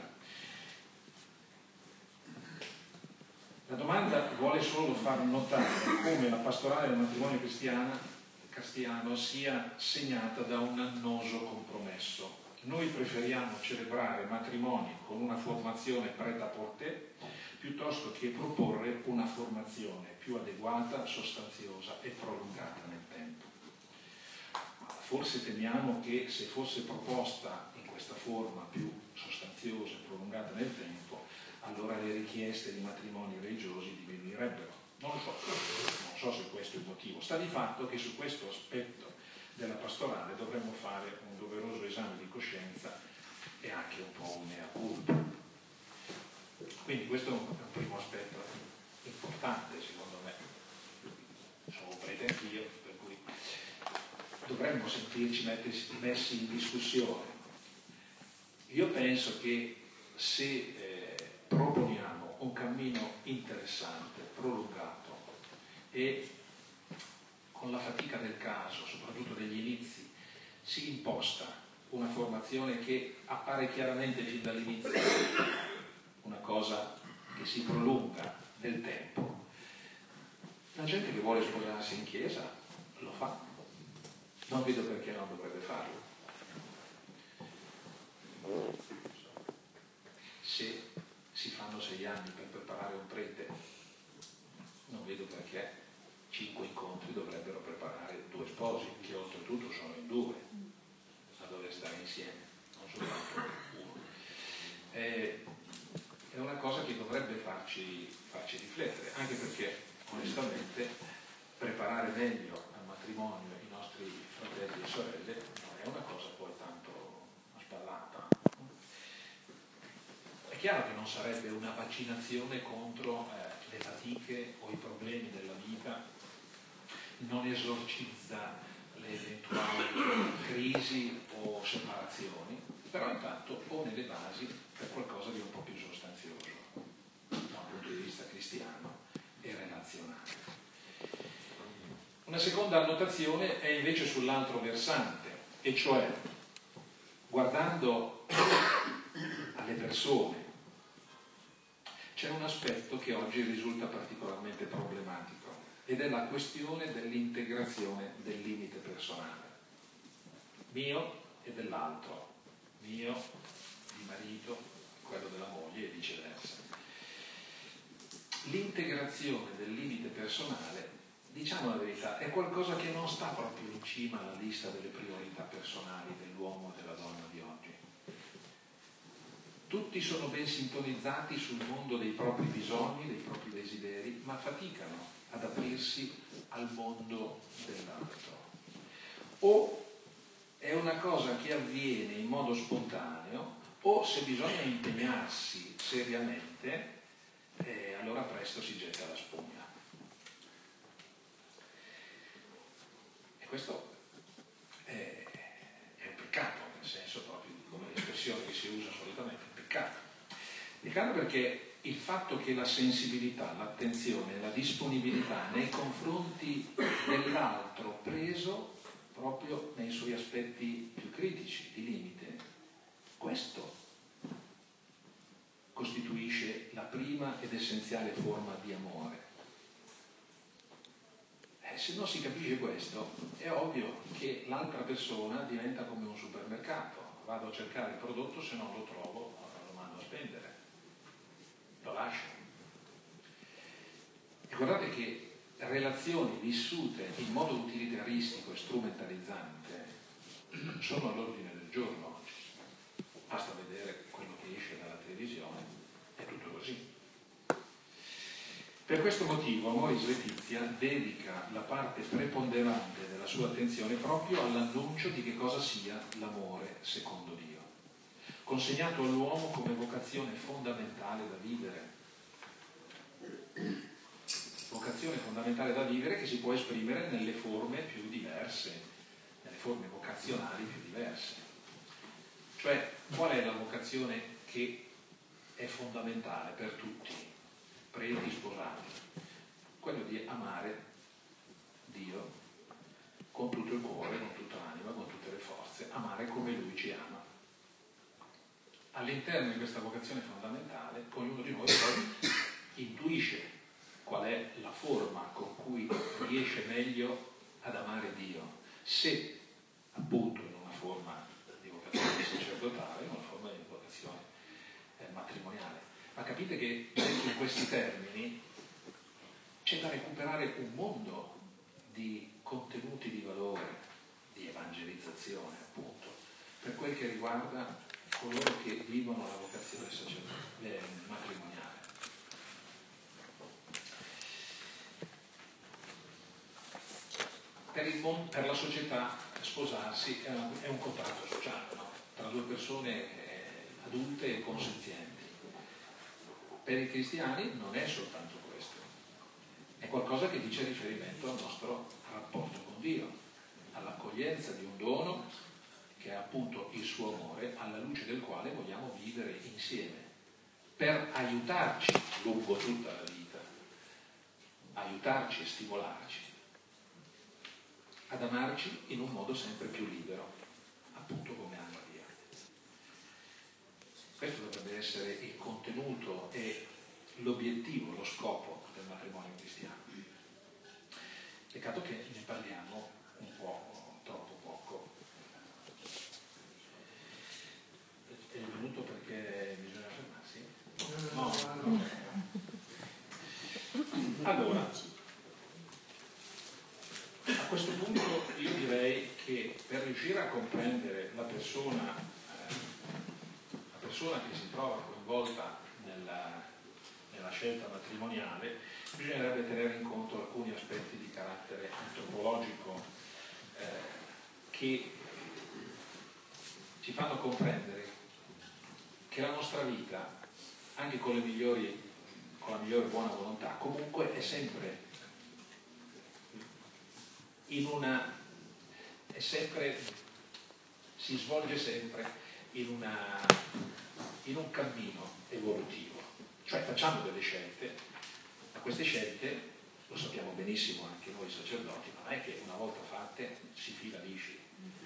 La domanda vuole solo far notare come la pastorale del matrimonio cristiana cristiano sia segnata da un annoso compromesso. Noi preferiamo celebrare matrimoni con una formazione prêt-à-porter piuttosto che proporre una formazione più adeguata, sostanziosa e prolungata nel tempo. Forse temiamo che se fosse proposta in questa forma più sostanziosa e prolungata nel tempo, allora le richieste di matrimoni religiosi diminuirebbero. Non lo so, non so se questo è il motivo. Sta di fatto che su questo aspetto della pastorale dovremmo fare un doveroso esame di coscienza e anche un po' un mea culpa. Quindi questo è un primo aspetto importante, secondo me. Sono prete anch'io, per cui dovremmo sentirci messi in discussione. Io penso che se eh, proponiamo un cammino interessante, prolungato e con la fatica del caso, soprattutto degli inizi, si imposta una formazione che appare chiaramente fin dall'inizio una cosa che si prolunga nel tempo. La gente che vuole sposarsi in chiesa lo fa, non vedo perché non dovrebbe farlo. Se si fanno sei anni per preparare un prete, non vedo perché cinque incontri dovrebbero preparare due sposi, che oltretutto sono in due a dover stare insieme, non soltanto uno. È, è una cosa che dovrebbe farci, farci riflettere, anche perché onestamente preparare meglio al matrimonio i nostri fratelli e sorelle non è una cosa poi tanto spallata. È chiaro che non sarebbe una vaccinazione contro eh, le fatiche o i problemi della vita, non esorcizza le eventuali crisi o separazioni, però intanto pone le basi per qualcosa di un po' più sostanzioso da un punto di vista cristiano e relazionale. Una seconda annotazione è invece sull'altro versante, e cioè guardando alle persone c'è un aspetto che oggi risulta particolarmente problematico ed è la questione dell'integrazione del limite personale, mio e dell'altro, mio di marito, quello della moglie e viceversa. L'integrazione del limite personale, diciamo la verità, è qualcosa che non sta proprio in cima alla lista delle priorità personali dell'uomo e della donna di oggi. Tutti sono ben sintonizzati sul mondo dei propri bisogni, dei propri desideri, ma faticano ad aprirsi al mondo dell'altro. O è una cosa che avviene in modo spontaneo, o se bisogna impegnarsi seriamente, eh, allora presto si getta la spugna. E questo è, è un peccato, nel senso proprio come l'espressione che si usa solitamente, peccato. Peccato perché il fatto che la sensibilità, l'attenzione, la disponibilità nei confronti dell'altro preso proprio nei suoi aspetti più critici, di limite, questo costituisce la prima ed essenziale forma di amore. Eh, se non si capisce questo, è ovvio che l'altra persona diventa come un supermercato. Vado a cercare il prodotto, se non lo trovo lo mando a spendere, lo lascio. E guardate che relazioni vissute in modo utilitaristico e strumentalizzante sono all'ordine del giorno oggi. Basta vedere quello che esce dalla televisione, è tutto così. Per questo motivo Amoris Laetitia dedica la parte preponderante della sua attenzione proprio all'annuncio di che cosa sia l'amore secondo Dio, consegnato all'uomo come vocazione fondamentale da vivere. Vocazione fondamentale da vivere che si può esprimere nelle forme più diverse, nelle forme vocazionali più diverse. Cioè, qual è la vocazione che è fondamentale per tutti, preti sposati? Quello di amare Dio con tutto il cuore, con tutta l'anima, con tutte le forze, amare come Lui ci ama. All'interno di questa vocazione fondamentale, ognuno di noi poi intuisce qual è la forma con cui riesce meglio ad amare Dio, se appunto in una forma di vocazione sacerdotale, in una forma di vocazione eh, matrimoniale. Ma capite che detto in questi termini c'è da recuperare un mondo di contenuti di valore, di evangelizzazione appunto, per quel che riguarda coloro che vivono la vocazione sacerdotale, eh, matrimoniale. Per, il mondo, per la società sposarsi è un, è un contratto sociale, no? Tra due persone eh, adulte e consenzienti. Per i cristiani non è soltanto questo, è qualcosa che dice riferimento al nostro rapporto con Dio, all'accoglienza di un dono che è appunto il suo amore, alla luce del quale vogliamo vivere insieme, per aiutarci lungo tutta la vita, aiutarci e stimolarci ad amarci in un modo sempre più libero, appunto come ama Dio. Questo dovrebbe essere il contenuto e l'obiettivo, lo scopo del matrimonio cristiano. Peccato che ne parliamo un po' troppo poco. È venuto perché bisogna fermarsi? No, no. Allora, a questo punto io direi che per riuscire a comprendere la persona, eh, la persona che si trova coinvolta nella, nella scelta matrimoniale, bisognerebbe tenere in conto alcuni aspetti di carattere antropologico eh, che ci fanno comprendere che la nostra vita, anche con le migliori con la migliore buona volontà, comunque è sempre in una, è sempre, si svolge sempre in, una, in un cammino evolutivo, cioè facciamo delle scelte, ma queste scelte, lo sappiamo benissimo anche noi sacerdoti, non è che una volta fatte si fila lisci,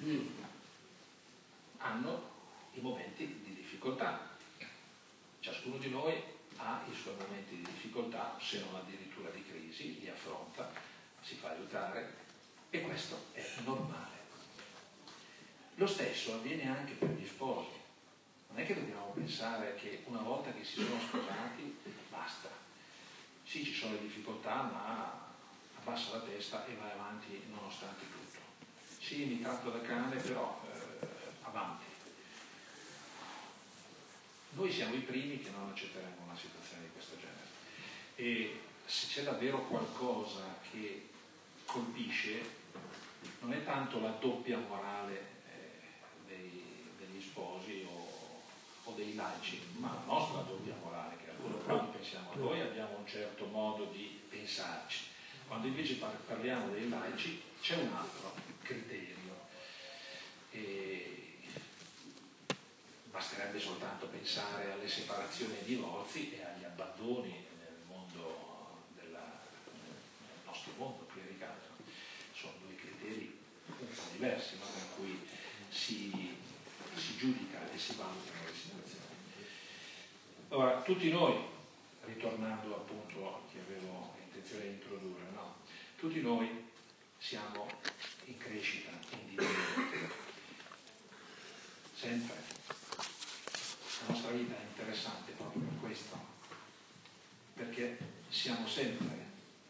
hanno i momenti di difficoltà, ciascuno di noi ha i suoi momenti di difficoltà, se non addirittura di crisi, li affronta, si fa aiutare e questo è normale. Lo stesso avviene anche per gli sposi. Non è che dobbiamo pensare che una volta che si sono sposati basta. Sì, ci sono le difficoltà, ma abbassa la testa e vai avanti nonostante tutto. Sì, mi tratto da cane, però eh, avanti. Noi siamo i primi che non accetteremo una situazione di questo genere. E se c'è davvero qualcosa che colpisce, non è tanto la doppia morale eh, dei, degli sposi o, o dei laici, ma la nostra doppia morale, che allora quando pensiamo a noi abbiamo un certo modo di pensarci. Quando invece par- parliamo dei laici c'è un altro criterio. E basterebbe soltanto pensare alle separazioni e ai divorzi e agli abbandoni nel mondo della, nel nostro mondo clericale. Sono due criteri un po' diversi, no? Con cui si, si giudica e si valutano le situazioni. Ora, tutti noi, ritornando appunto a che avevo intenzione di introdurre, no? Tutti noi siamo in crescita individualmente, sempre. La nostra vita è interessante proprio per questo, perché siamo sempre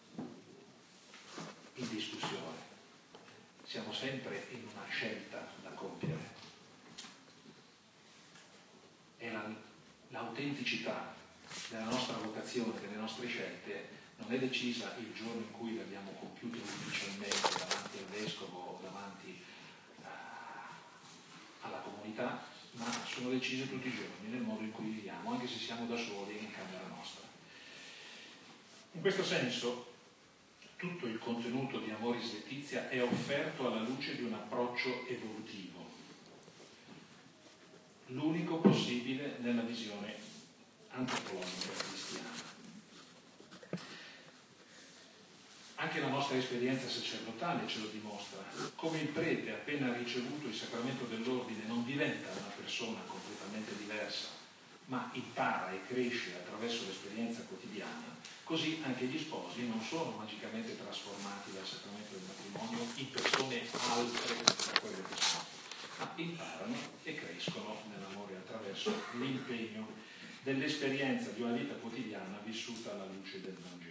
in discussione, siamo sempre in una scelta da compiere. E la, l'autenticità della nostra vocazione, delle nostre scelte, non è decisa il giorno in cui le abbiamo compiute ufficialmente davanti al vescovo o davanti a, alla comunità, ma sono decise tutti i giorni nel modo in cui viviamo, anche se siamo da soli in camera nostra. In questo senso, tutto il contenuto di Amoris Laetitia è offerto alla luce di un approccio evolutivo, l'unico possibile nella visione antropologica cristiana. Anche la nostra esperienza sacerdotale ce lo dimostra. Come il prete, appena ricevuto il sacramento dell'ordine, non diventa una persona completamente diversa, ma impara e cresce attraverso l'esperienza quotidiana, così anche gli sposi non sono magicamente trasformati dal sacramento del matrimonio in persone altre da quelle che sono, ma imparano e crescono nell'amore attraverso l'impegno dell'esperienza di una vita quotidiana vissuta alla luce del Vangelo.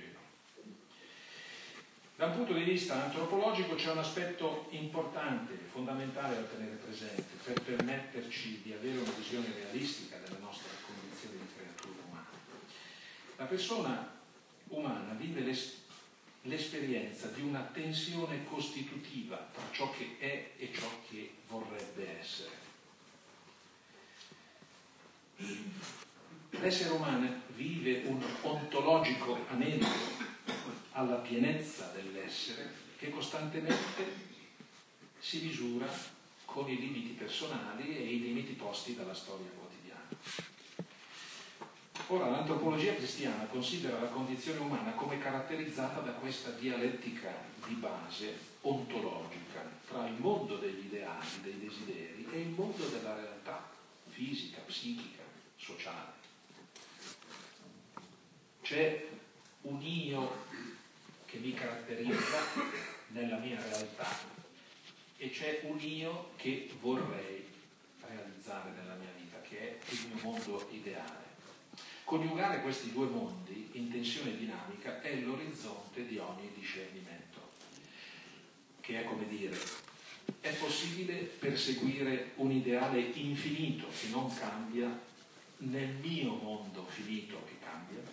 Da un punto di vista antropologico c'è un aspetto importante, fondamentale da tenere presente per permetterci di avere una visione realistica della nostra condizione di creatura umana. La persona umana vive l'es- l'esperienza di una tensione costitutiva tra ciò che è e ciò che vorrebbe essere. L'essere umano vive un ontologico anello alla pienezza dell'essere che costantemente si misura con i limiti personali e i limiti posti dalla storia quotidiana. Ora, l'antropologia cristiana considera la condizione umana come caratterizzata da questa dialettica di base ontologica tra il mondo degli ideali, dei desideri e il mondo della realtà fisica, psichica, sociale. C'è un io che mi caratterizza nella mia realtà e c'è un io che vorrei realizzare nella mia vita, che è il mio mondo ideale. Coniugare questi due mondi in tensione dinamica è l'orizzonte di ogni discernimento, che è come dire, è possibile perseguire un ideale infinito che non cambia nel mio mondo finito che cambia?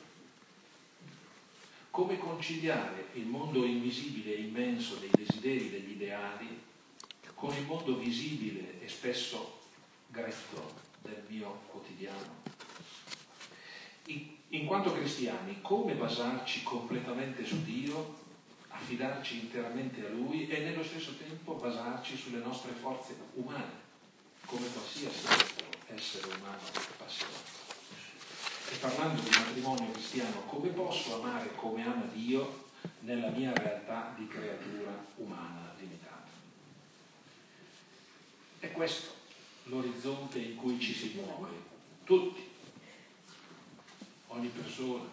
Come conciliare il mondo invisibile e immenso dei desideri, degli ideali, con il mondo visibile e spesso gretto del mio quotidiano? In, in quanto cristiani, come basarci completamente su Dio, affidarci interamente a Lui e nello stesso tempo basarci sulle nostre forze umane, come qualsiasi altro essere umano appassionato. E parlando di matrimonio cristiano, come posso amare come ama Dio nella mia realtà di creatura umana limitata? È questo l'orizzonte in cui ci si muove, tutti, ogni persona.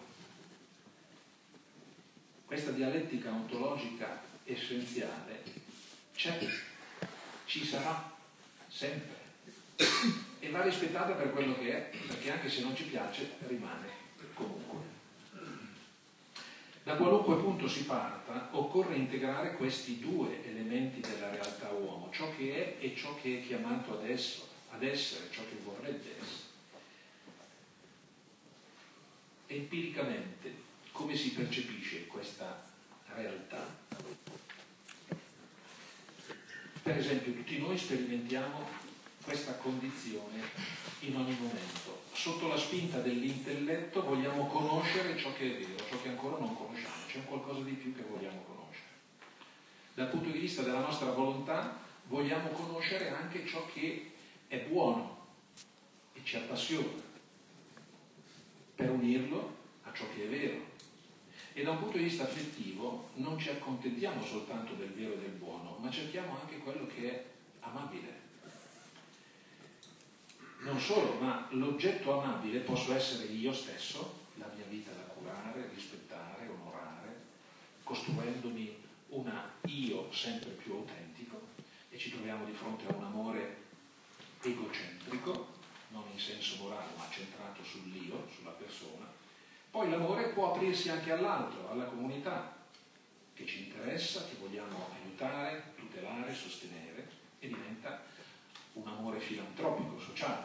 Questa dialettica ontologica essenziale c'è, ci sarà sempre e va rispettata per quello che è, perché anche se non ci piace rimane comunque. Da qualunque punto si parta occorre integrare questi due elementi della realtà uomo, ciò che è e ciò che è chiamato ad esso, ad essere, ciò che vorrebbe essere. Empiricamente, come si percepisce questa realtà? Per esempio, tutti noi sperimentiamo questa condizione in ogni momento. Sotto la spinta dell'intelletto vogliamo conoscere ciò che è vero, ciò che ancora non conosciamo, c'è un qualcosa di più che vogliamo conoscere. Dal punto di vista della nostra volontà vogliamo conoscere anche ciò che è buono e ci appassiona, per unirlo a ciò che è vero. E da un punto di vista affettivo non ci accontentiamo soltanto del vero e del buono, ma cerchiamo anche quello che è amabile. Non solo, ma l'oggetto amabile posso essere io stesso, la mia vita da curare, rispettare, onorare, costruendomi una io sempre più autentico, e ci troviamo di fronte a un amore egocentrico, non in senso morale, ma centrato sull'io, sulla persona. Poi l'amore può aprirsi anche all'altro, alla comunità, che ci interessa, che vogliamo aiutare, tutelare, sostenere, e diventa un amore filantropico, sociale.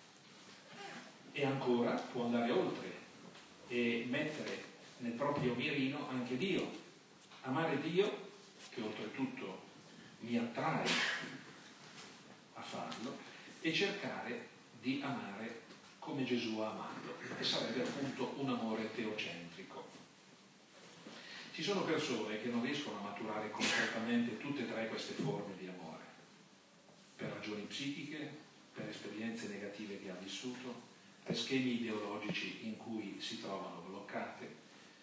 E ancora può andare oltre e mettere nel proprio mirino anche Dio. Amare Dio, che oltretutto mi attrae a farlo, e cercare di amare come Gesù ha amato, e sarebbe appunto un amore teocentrico. Ci sono persone che non riescono a maturare concretamente tutte e tre queste forme di amore, per ragioni psichiche, per esperienze negative che ha vissuto, per schemi ideologici in cui si trovano bloccate.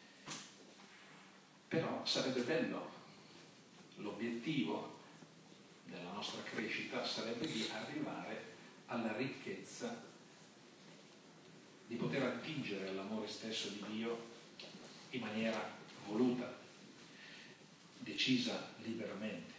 Però sarebbe bello, l'obiettivo della nostra crescita sarebbe di arrivare alla ricchezza di poter attingere all'amore stesso di Dio in maniera voluta, decisa liberamente.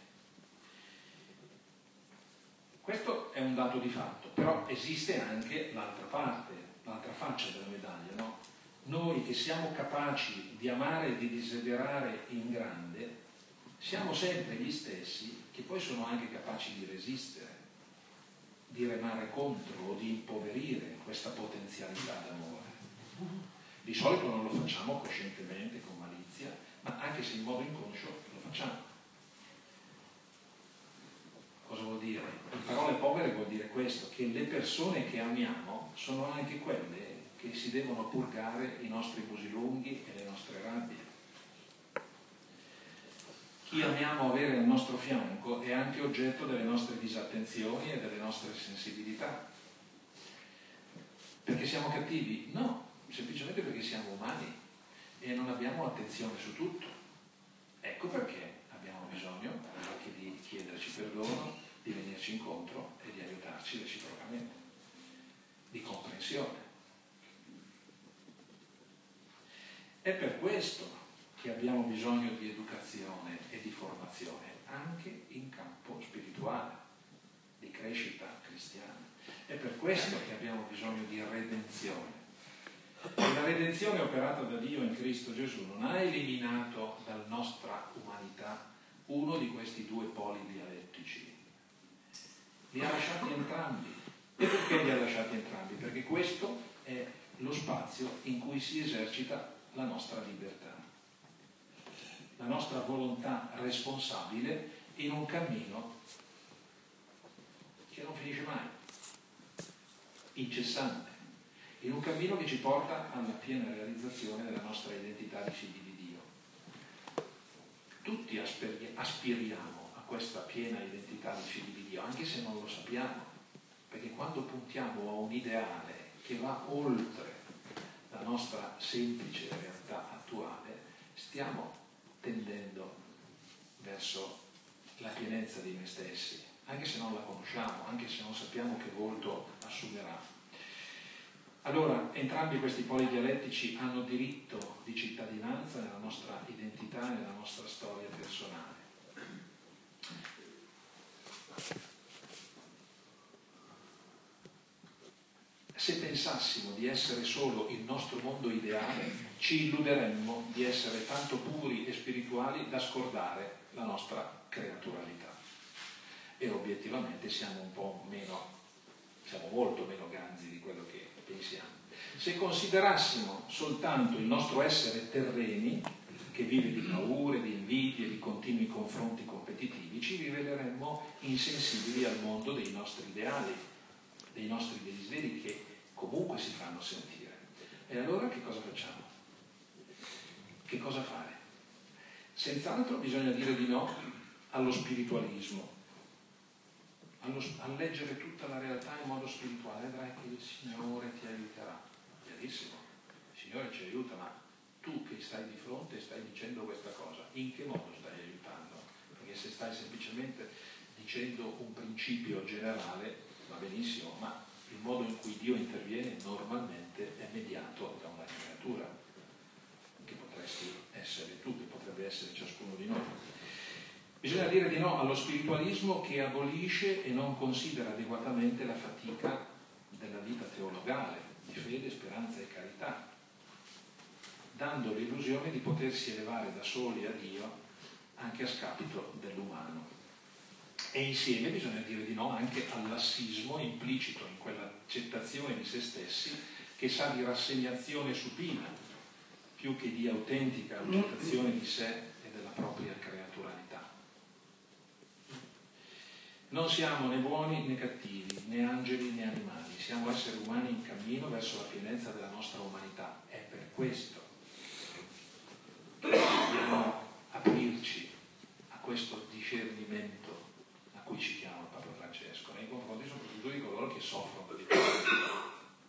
Questo è un dato di fatto, però esiste anche l'altra parte, l'altra faccia della medaglia, no? Noi che siamo capaci di amare e di desiderare in grande, siamo sempre gli stessi che poi sono anche capaci di resistere, di remare contro o di impoverire questa potenzialità d'amore. Di solito non lo facciamo coscientemente, con malizia, ma anche se in modo inconscio lo facciamo. Cosa vuol dire? In parole povere vuol dire questo, che le persone che amiamo sono anche quelle che si devono purgare i nostri musi lunghi e le nostre rabbie. Chi amiamo avere al nostro fianco è anche oggetto delle nostre disattenzioni e delle nostre sensibilità. Perché siamo cattivi? No, semplicemente perché siamo umani e non abbiamo attenzione su tutto. Ecco perché abbiamo bisogno anche di chiederci perdono, di venirci incontro e di aiutarci reciprocamente, di comprensione. È per questo che abbiamo bisogno di educazione e di formazione anche in campo spirituale, di crescita cristiana. È per questo che abbiamo bisogno di redenzione. E la redenzione operata da Dio in Cristo Gesù non ha eliminato dalla nostra umanità uno di questi due poli dialettici. Li ha lasciati entrambi. E perché li ha lasciati entrambi? Perché questo è lo spazio in cui si esercita la nostra libertà, la nostra volontà responsabile in un cammino che non finisce mai, incessante, in un cammino che ci porta alla piena realizzazione della nostra identità di figli di Dio. Tutti aspiriamo a questa piena identità di figli di Dio, anche se non lo sappiamo, perché quando puntiamo a un ideale che va oltre la nostra semplice realtà attuale, stiamo tendendo verso la pienezza di noi stessi, anche se non la conosciamo, anche se non sappiamo che volto assumerà. Allora, entrambi questi poli dialettici hanno diritto di cittadinanza nella nostra identità e nella nostra storia personale. Se pensassimo di essere solo il nostro mondo ideale, ci illuderemmo di essere tanto puri e spirituali da scordare la nostra creaturalità. E obiettivamente siamo un po' meno, siamo molto meno ganzi di quello che pensiamo. Se considerassimo soltanto il nostro essere terreni, che vive di paure, di invidie, di continui confronti competitivi, ci riveleremmo insensibili al mondo dei nostri ideali, dei nostri desideri che comunque si fanno sentire. E allora che cosa facciamo? Che cosa fare? Senz'altro bisogna dire di no allo spiritualismo, allo, a leggere tutta la realtà in modo spirituale. Vedrai che il Signore ti aiuterà. Chiarissimo, il Signore ci aiuta, ma tu che stai di fronte stai dicendo questa cosa, in che modo stai aiutando? Perché se stai semplicemente dicendo un principio generale va benissimo, ma il modo in cui Dio interviene normalmente è mediato da una creatura, che potresti essere tu, che potrebbe essere ciascuno di noi. Bisogna dire di no allo spiritualismo che abolisce e non considera adeguatamente la fatica della vita teologale, di fede, speranza e carità, dando l'illusione di potersi elevare da soli a Dio anche a scapito dell'umano. E insieme bisogna dire di no anche al lassismo implicito in quell'accettazione di se stessi che sa di rassegnazione supina più che di autentica accettazione di sé e della propria creaturalità. Non siamo né buoni né cattivi, né angeli né animali, siamo esseri umani in cammino verso la pienezza della nostra umanità. È per questo che dobbiamo aprirci a questo discernimento a cui ci chiama Papa Francesco, nei confronti soprattutto di coloro che soffrono di questo.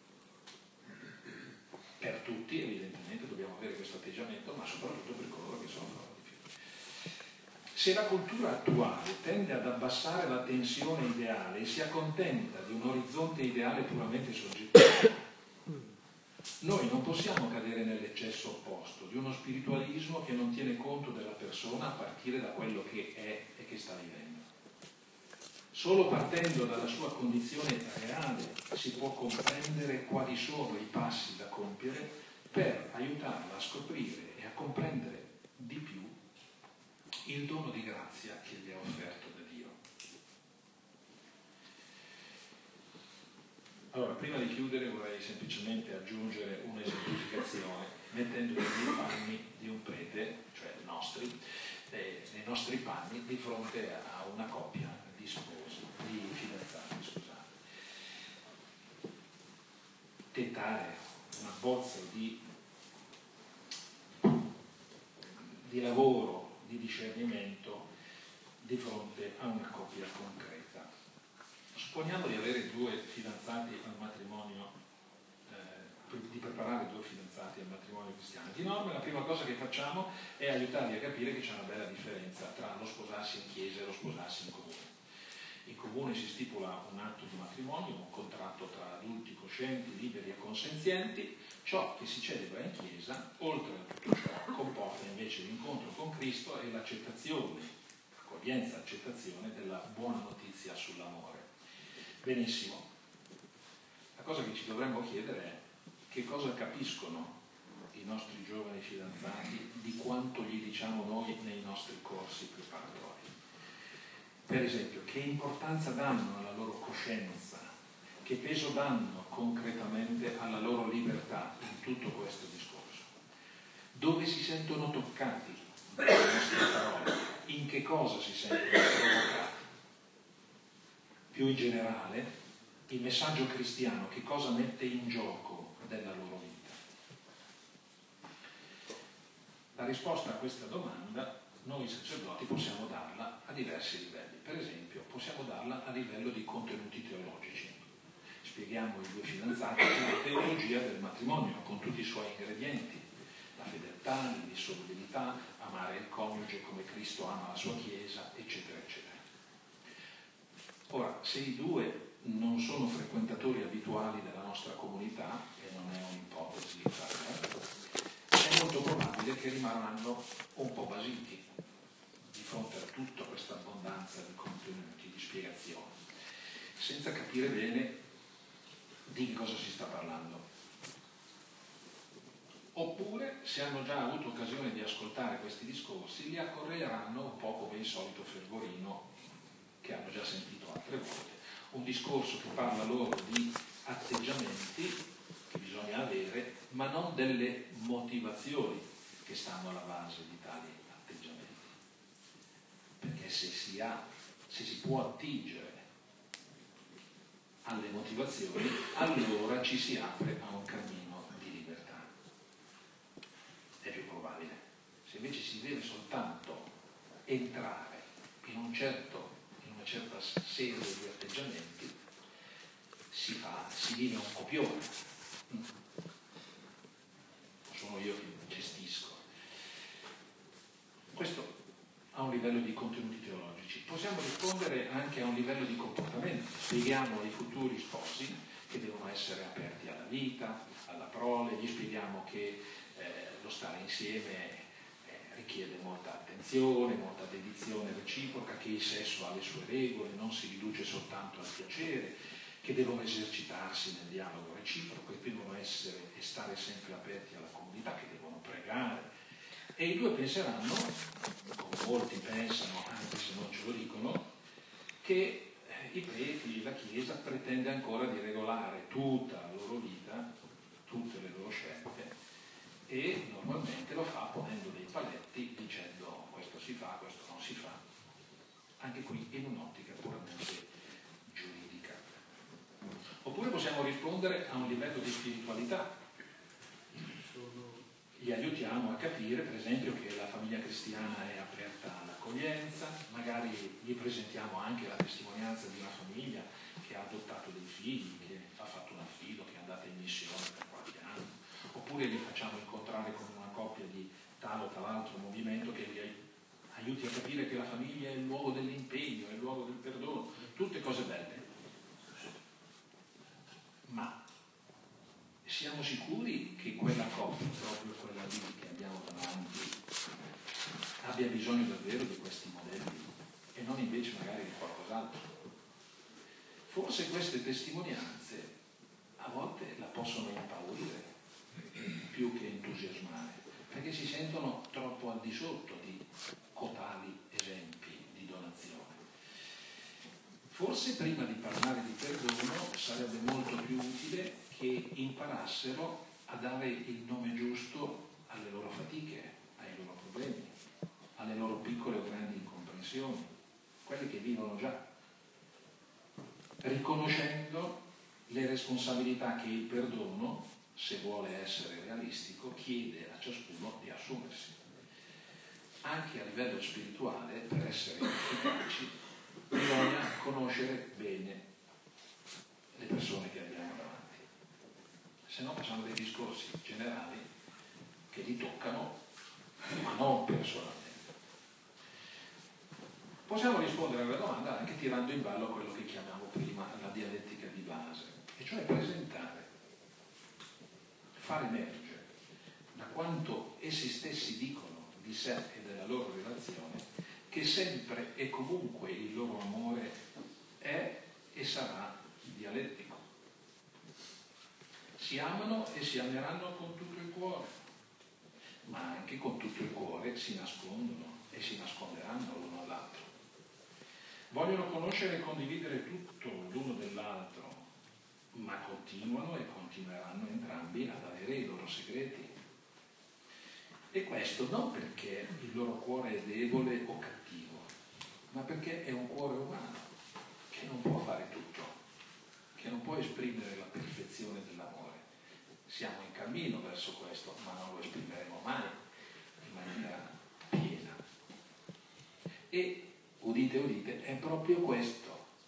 Per tutti evidentemente dobbiamo avere questo atteggiamento, ma soprattutto per coloro che soffrono di più. Se la cultura attuale tende ad abbassare la tensione ideale e si accontenta di un orizzonte ideale puramente soggettivo, noi non possiamo cadere nell'eccesso opposto di uno spiritualismo che non tiene conto della persona a partire da quello che è e che sta vivendo. Solo partendo dalla sua condizione reale si può comprendere quali sono i passi da compiere per aiutarla a scoprire e a comprendere di più il dono di grazia che gli è offerto da Dio. Allora, prima di chiudere vorrei semplicemente aggiungere un'esemplificazione mettendo nei panni di un prete, cioè nostri, eh, nei nostri panni di fronte a una coppia di sposi, di fidanzati, scusate. Tentare una bozza di, di lavoro, di discernimento di fronte a una coppia concreta. Supponiamo di avere due fidanzati al matrimonio, eh, di preparare due fidanzati al matrimonio cristiano. Di norma la prima cosa che facciamo è aiutarli a capire che c'è una bella differenza tra lo sposarsi in chiesa e lo sposarsi in comune. In comune si stipula un atto di matrimonio, un contratto tra adulti coscienti, liberi e consenzienti. Ciò che si celebra in chiesa, oltre a tutto ciò, comporta invece l'incontro con Cristo e l'accettazione, accoglienza e accettazione della buona notizia sull'amore. Benissimo. La cosa che ci dovremmo chiedere è che cosa capiscono i nostri giovani fidanzati di quanto gli diciamo noi nei nostri corsi preparatori. Per esempio, che importanza danno alla loro coscienza, che peso danno concretamente alla loro libertà in tutto questo discorso, dove si sentono toccati dalle nostre parole, in che cosa si sentono provocati. Più in generale, il messaggio cristiano che cosa mette in gioco della loro vita? La risposta a questa domanda noi sacerdoti possiamo darla a diversi livelli. Per esempio, possiamo darla a livello di contenuti teologici. Spieghiamo ai due fidanzati la teologia del matrimonio con tutti i suoi ingredienti: la fedeltà, l'indissolubilità, amare il coniuge come Cristo ama la sua Chiesa, eccetera, eccetera. Ora, se i due non sono frequentatori abituali della nostra comunità, e non è un'ipotesi fatta, è molto probabile che rimarranno un po' basiti di fronte a tutta questa abbondanza di contenuti, di spiegazioni, senza capire bene di che cosa si sta parlando. Oppure, se hanno già avuto occasione di ascoltare questi discorsi, li accorreranno un po' come il solito fervorino che hanno già sentito altre volte, un discorso che parla loro di atteggiamenti che bisogna avere, ma non delle motivazioni che stanno alla base di tali atteggiamenti. Perché se si ha, se si può attingere alle motivazioni, allora ci si apre a un cammino di libertà. È più probabile. Se invece si deve soltanto entrare in un certo, in una certa serie di atteggiamenti, si fa, si vive un copione. Non sono io che gestisco. Questo a un livello di contenuti teologici. Possiamo rispondere anche a un livello di comportamento. Spieghiamo ai futuri sposi che devono essere aperti alla vita, alla prole, gli spieghiamo che eh, lo stare insieme eh, richiede molta attenzione, molta dedizione reciproca, che il sesso ha le sue regole, non si riduce soltanto al piacere, che devono esercitarsi nel dialogo reciproco, che devono essere e stare sempre aperti alla comunità, che devono pregare. E i due penseranno, come molti pensano, anche se non ce lo dicono, che i preti, la Chiesa, pretende ancora di regolare tutta la loro vita, tutte le loro scelte, e normalmente lo fa ponendo dei paletti, dicendo questo si fa, questo non si fa, anche qui in un'ottica puramente giuridica. Oppure possiamo rispondere a un livello di spiritualità. Gli aiutiamo a capire, per esempio, che la famiglia cristiana è aperta all'accoglienza, magari gli presentiamo anche la testimonianza di una famiglia che ha adottato dei figli, che ha fatto un affido, che è andata in missione per qualche anno, oppure li facciamo incontrare con una coppia di tal o tal altro movimento che li aiuti a capire che la famiglia è il luogo dell'impegno, è il luogo del perdono, tutte cose belle. Ma siamo sicuri che quella coppia, proprio quella lì che abbiamo davanti, abbia bisogno davvero di questi modelli e non invece magari di qualcos'altro? Forse queste testimonianze a volte la possono impaurire più che entusiasmare, perché si sentono troppo al di sotto di cotali esempi di donazione. Forse prima di parlare di perdono sarebbe molto più utile che imparassero a dare il nome giusto alle loro fatiche, ai loro problemi, alle loro piccole o grandi incomprensioni, quelle che vivono già, riconoscendo le responsabilità che il perdono, se vuole essere realistico, chiede a ciascuno di assumersi. Anche a livello spirituale, per essere efficaci, bisogna conoscere bene le persone che abbiamo davanti. Se no facciamo dei discorsi generali che li toccano, ma non personalmente. Possiamo rispondere alla domanda anche tirando in ballo quello che chiamiamo prima la dialettica di base, e cioè presentare, far emergere da quanto essi stessi dicono di sé e della loro relazione che sempre e comunque il loro amore è e sarà dialettico. Si amano e si ameranno con tutto il cuore, ma anche con tutto il cuore si nascondono e si nasconderanno l'uno all'altro. Vogliono conoscere e condividere tutto l'uno dell'altro, ma continuano e continueranno entrambi ad avere i loro segreti. E questo non perché il loro cuore è debole o cattivo, ma perché è un cuore umano che non può fare tutto, che non può esprimere la perfezione dell'amore. siamo in cammino verso questo, ma non lo esprimeremo mai in maniera piena. E, udite, udite, è proprio questo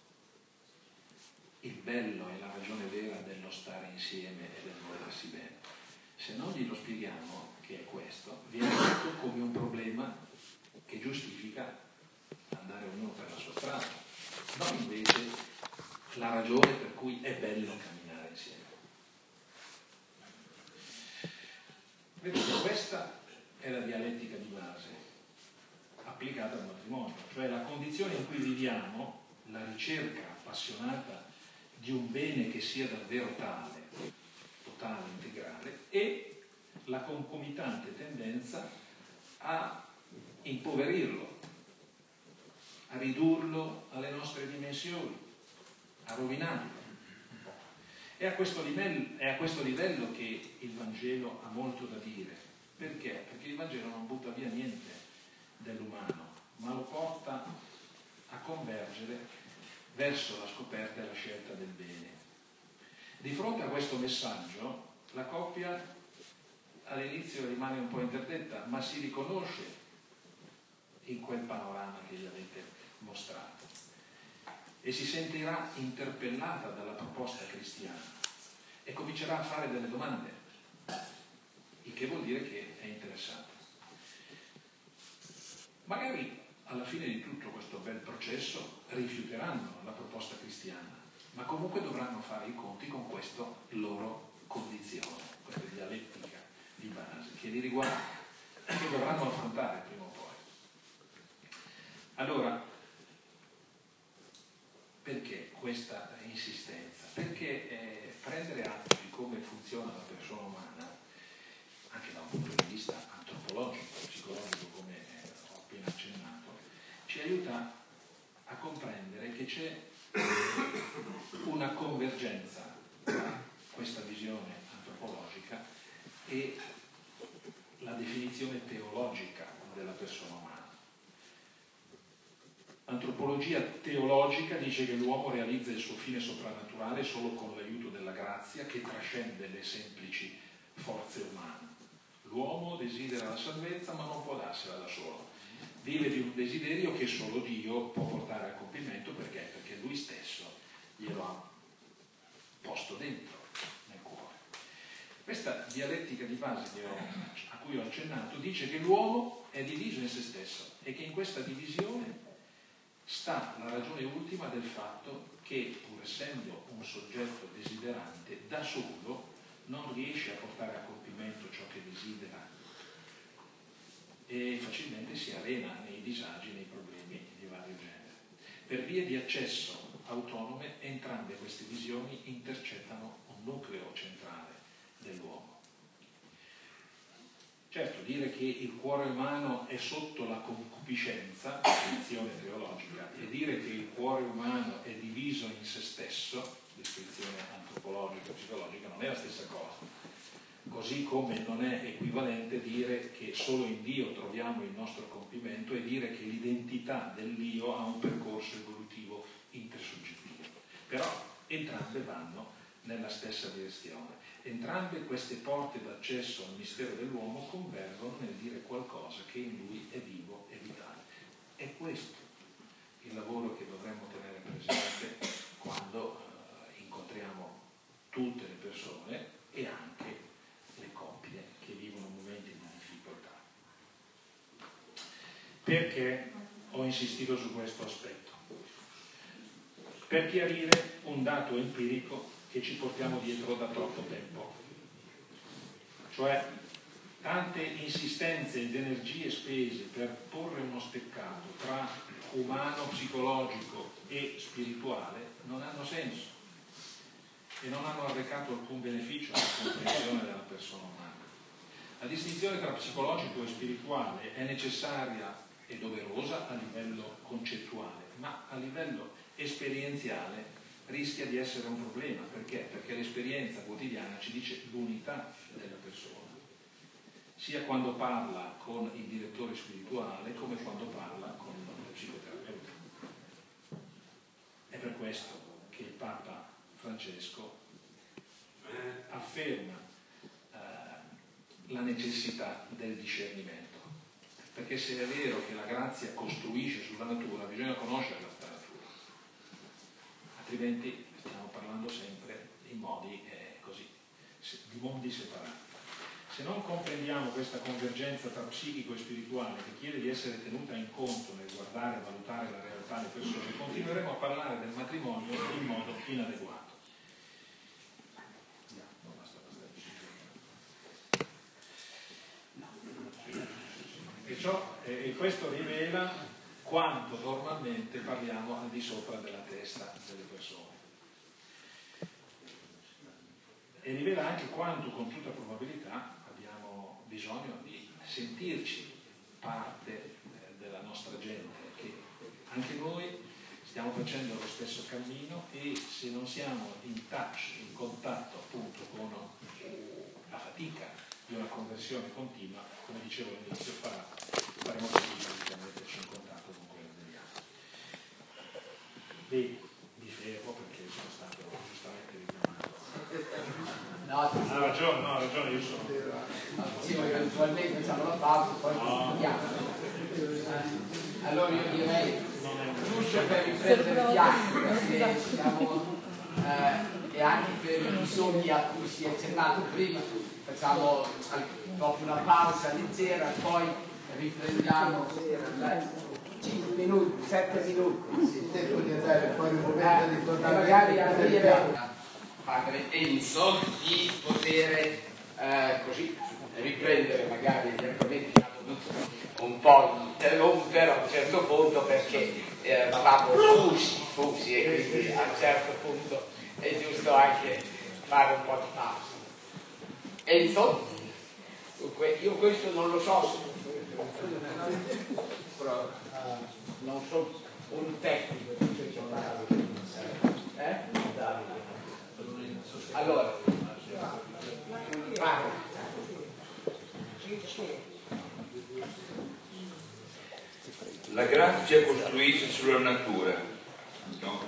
il bello e la ragione vera dello stare insieme e del volersi bene. Se non glielo spieghiamo che è questo, viene visto come un problema che giustifica andare ognuno per la sua strada, non invece la ragione per cui è bello camminare insieme. Vedete, questa è la dialettica di base applicata al matrimonio, cioè la condizione in cui viviamo, la ricerca appassionata di un bene che sia davvero tale, totale, integrale, e la concomitante tendenza a impoverirlo, a ridurlo alle nostre dimensioni, a rovinarlo. È a questo livello, è a questo livello che il Vangelo ha molto da dire. Perché? Perché il Vangelo non butta via niente dell'umano, ma lo porta a convergere verso la scoperta e la scelta del bene. Di fronte a questo messaggio, la coppia all'inizio rimane un po' interdetta, ma si riconosce in quel panorama che gli avete mostrato e si sentirà interpellata dalla proposta cristiana e comincerà a fare delle domande, il che vuol dire che è interessante. Magari alla fine di tutto questo bel processo rifiuteranno la proposta cristiana, ma comunque dovranno fare i conti con questa loro condizione, questa dialettica di base che li riguarda, che dovranno affrontare prima o poi. Allora, perché questa insistenza? Perché eh, prendere atto di come funziona la persona umana, anche da un punto di vista antropologico, psicologico, come eh, ho appena accennato, ci aiuta a comprendere che c'è una convergenza tra questa visione antropologica e la definizione teologica della persona umana. L'antropologia teologica dice che l'uomo realizza il suo fine soprannaturale solo con l'aiuto della grazia che trascende le semplici forze umane. L'uomo desidera la salvezza ma non può darsela da solo. Vive di un desiderio che solo Dio può portare a compimento. Perché? Perché lui stesso glielo ha posto dentro nel cuore. Questa dialettica di base che ho, a cui ho accennato dice che l'uomo è diviso in se stesso e che in questa divisione sta la ragione ultima del fatto che, pur essendo un soggetto desiderante, da solo non riesce a portare a compimento ciò che desidera e facilmente si arena nei disagi, nei problemi di vario genere. Per vie di accesso autonome, entrambe queste visioni intercettano un nucleo centrale dell'uomo. Certo, dire che il cuore umano è sotto la concupiscenza, descrizione teologica, e dire che il cuore umano è diviso in se stesso, descrizione antropologica, psicologica, non è la stessa cosa. Così come non è equivalente dire che solo in Dio troviamo il nostro compimento e dire che l'identità dell'io ha un percorso evolutivo intersoggettivo. Però entrambe vanno nella stessa direzione. Entrambe queste porte d'accesso al mistero dell'uomo convergono nel dire qualcosa che in lui è vivo e vitale. È questo il lavoro che dovremmo tenere presente quando eh, incontriamo tutte le persone e anche le coppie che vivono momenti di difficoltà. Perché ho insistito su questo aspetto? Per chiarire un dato empirico che ci portiamo dietro da troppo tempo, cioè tante insistenze ed energie spese per porre uno steccato tra umano, psicologico e spirituale non hanno senso e non hanno arrecato alcun beneficio alla comprensione della persona umana. La distinzione tra psicologico e spirituale è necessaria e doverosa a livello concettuale, ma a livello esperienziale rischia di essere un problema. Perché? Perché l'esperienza quotidiana ci dice l'unità della persona, sia quando parla con il direttore spirituale come quando parla con il psicoterapeuta. È per questo che il Papa Francesco afferma la necessità del discernimento, perché se è vero che la grazia costruisce sulla natura, bisogna conoscere la natura, altrimenti stiamo parlando sempre in modi eh, così, di mondi separati. Se non comprendiamo questa convergenza tra psichico e spirituale che chiede di essere tenuta in conto nel guardare e valutare la realtà delle persone, continueremo a parlare del matrimonio in modo inadeguato. E, ciò, e questo rivela quanto normalmente parliamo al di sopra della testa delle persone. E rivela anche quanto, con tutta probabilità, abbiamo bisogno di sentirci parte eh, della nostra gente, che anche noi stiamo facendo lo stesso cammino, e se non siamo in touch, in contatto appunto con la fatica di una conversione continua, come dicevo all'inizio, farà, faremo fatica a metterci in contatto con quello degli altri. Bene, mi fermo perché sono stato giustamente richiamato. No, Ha ragione, no, ha ragione, io sono. sì, eventualmente facciamo la pausa, poi continuiamo. Allora io direi, giusto per riprendere il piano, perché siamo, eh, e anche per i bisogni a cui si è accennato prima, facciamo proprio una pausa leggera, poi riprendiamo cinque minuti, sette minuti. Sì, il tempo di andare fuori un momento di E tornare magari arriva Padre Enzo di poter eh, così riprendere magari gli argomenti che hanno dovuto un po' interrompere a un certo punto, perché eh, eravamo fusi, fusi e quindi a un certo punto è giusto anche fare un po' di pausa. Enzo? Dunque, io questo non lo so, però, uh, non so un tecnico, eh? Allora, parla. La grazia costruisce sulla natura, no?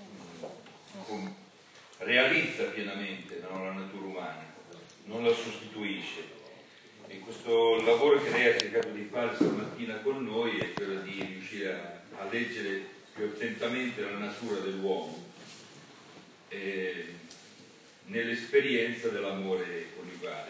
Realizza pienamente, no, la natura umana, non la sostituisce. E questo lavoro che lei ha cercato di fare stamattina con noi è quello di riuscire a, a leggere più attentamente la natura dell'uomo eh, nell'esperienza dell'amore coniugale.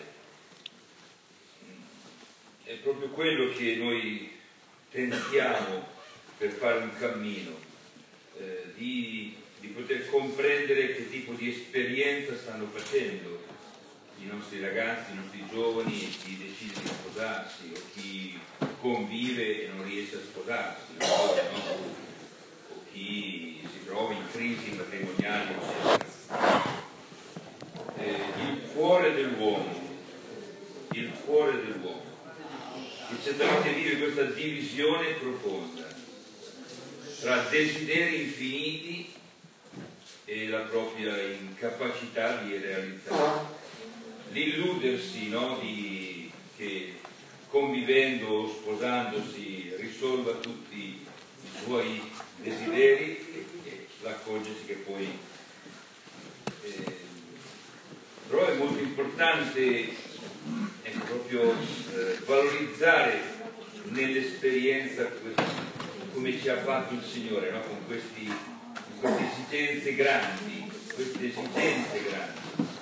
È proprio quello che noi tentiamo per fare un cammino, eh, di, di poter comprendere che tipo di esperienza stanno facendo i nostri ragazzi, i nostri giovani, e chi decide di sposarsi o chi convive e non riesce a sposarsi, no? O chi si trova in crisi matrimoniali, eccetera. Eh, il cuore dell'uomo, il cuore dell'uomo, che certamente vive questa divisione profonda tra desideri infiniti e la propria incapacità di realizzare. L'illudersi, no, di, che convivendo o sposandosi risolva tutti i suoi desideri, e, e l'accorgersi che poi eh, però è molto importante ecco, proprio eh, valorizzare nell'esperienza come ci ha fatto il Signore, no? Con questi, queste esigenze grandi, queste esigenze grandi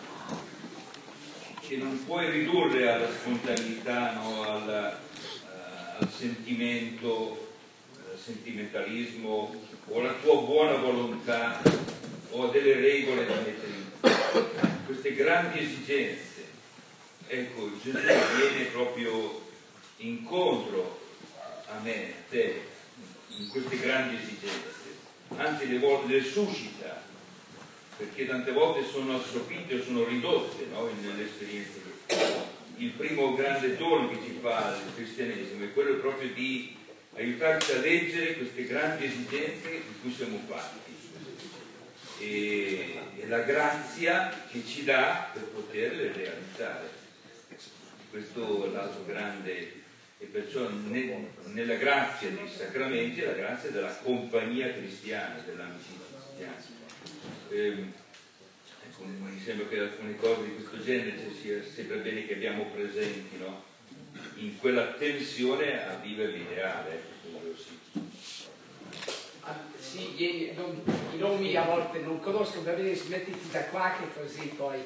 che non puoi ridurre alla spontaneità, no? al, uh, al sentimento, al sentimentalismo o alla tua buona volontà o a delle regole da mettere in queste grandi esigenze. Ecco, Gesù viene proprio incontro a me, a te, in queste grandi esigenze, anzi le volte le suscita, perché tante volte sono assopite o sono ridotte, no, nell'esperienza. Il primo grande dono che ci fa il cristianesimo è quello proprio di aiutarci a leggere queste grandi esigenze di cui siamo fatti, e, e la grazia che ci dà per poterle realizzare. Questo è l'altro grande, e perciò ne, nella grazia dei sacramenti è la grazia della compagnia cristiana, dell'amicizia cristiana. Eh, ecco, mi sembra che alcune cose di questo genere cioè, sia sempre bene che abbiamo presenti, no? In quella tensione a vivere l'ideale. Ah, sì, i, non, i nomi a volte non conosco, va bene, smettiti da qua che così poi...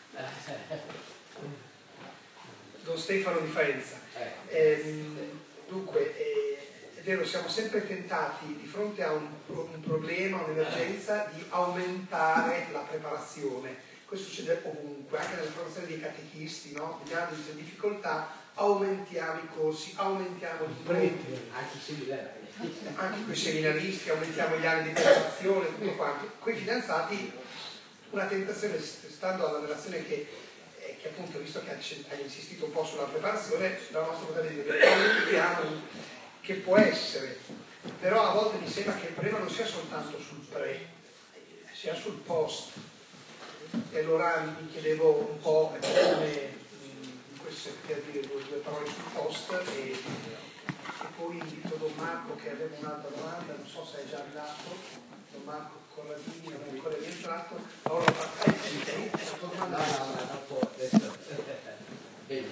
Don Stefano di Faenza. Ehm, dunque, eh, è vero, siamo sempre tentati di fronte a un, un problema, un'emergenza, di aumentare la preparazione. Questo succede ovunque, anche nella formazione dei catechisti, no? Vediamo in difficoltà, aumentiamo i corsi, aumentiamo gli impegni, Anche i seminari. anche con i seminaristi, aumentiamo gli anni di preparazione, tutto quanto. Con i fidanzati una tentazione, stando alla relazione che che appunto, visto che hai insistito un po' sulla preparazione, dal nostro punto di vista aumentiamo che può essere, però a volte mi sembra che il problema non sia soltanto sul pre, sia sul post. E allora mi chiedevo un po' come in questo, per dire due, due parole sul post e, e poi invito Don Marco che aveva un'altra domanda, non so se è già arrivato. Don Marco Corradini non è ancora rientrato, allora la faccio la tua domanda. No, no, no, dopo adesso. Bene.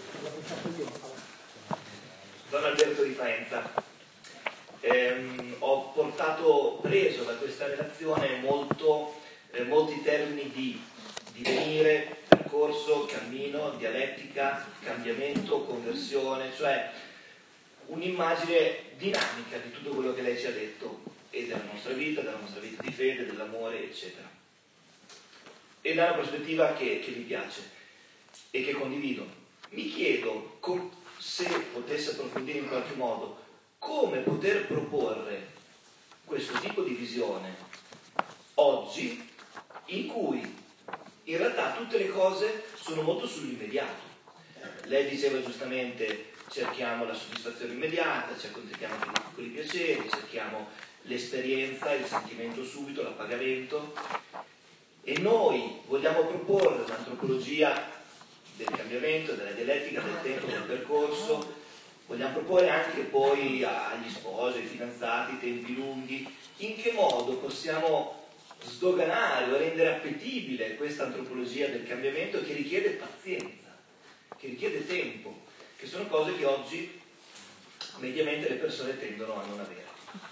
Don Alberto di Faenza. Ehm, ho portato preso da questa relazione molto, eh, molti termini di divenire, percorso, cammino, dialettica, cambiamento, conversione, cioè un'immagine dinamica di tutto quello che lei ci ha detto e della nostra vita, della nostra vita di fede, dell'amore, eccetera. E da una prospettiva che, che mi piace e che condivido. Mi chiedo com- se potesse approfondire in qualche modo come poter proporre questo tipo di visione oggi, in cui in realtà tutte le cose sono molto sull'immediato. Lei diceva giustamente cerchiamo la soddisfazione immediata, ci accontentiamo dei piccoli piaceri, cerchiamo l'esperienza, il sentimento subito, l'appagamento, e noi vogliamo proporre un'antropologia del cambiamento, della dialettica, del tempo, del percorso. Vogliamo proporre anche poi agli sposi, ai fidanzati, tempi lunghi, in che modo possiamo sdoganare o rendere appetibile questa antropologia del cambiamento che richiede pazienza, che richiede tempo, che sono cose che oggi mediamente le persone tendono a non avere.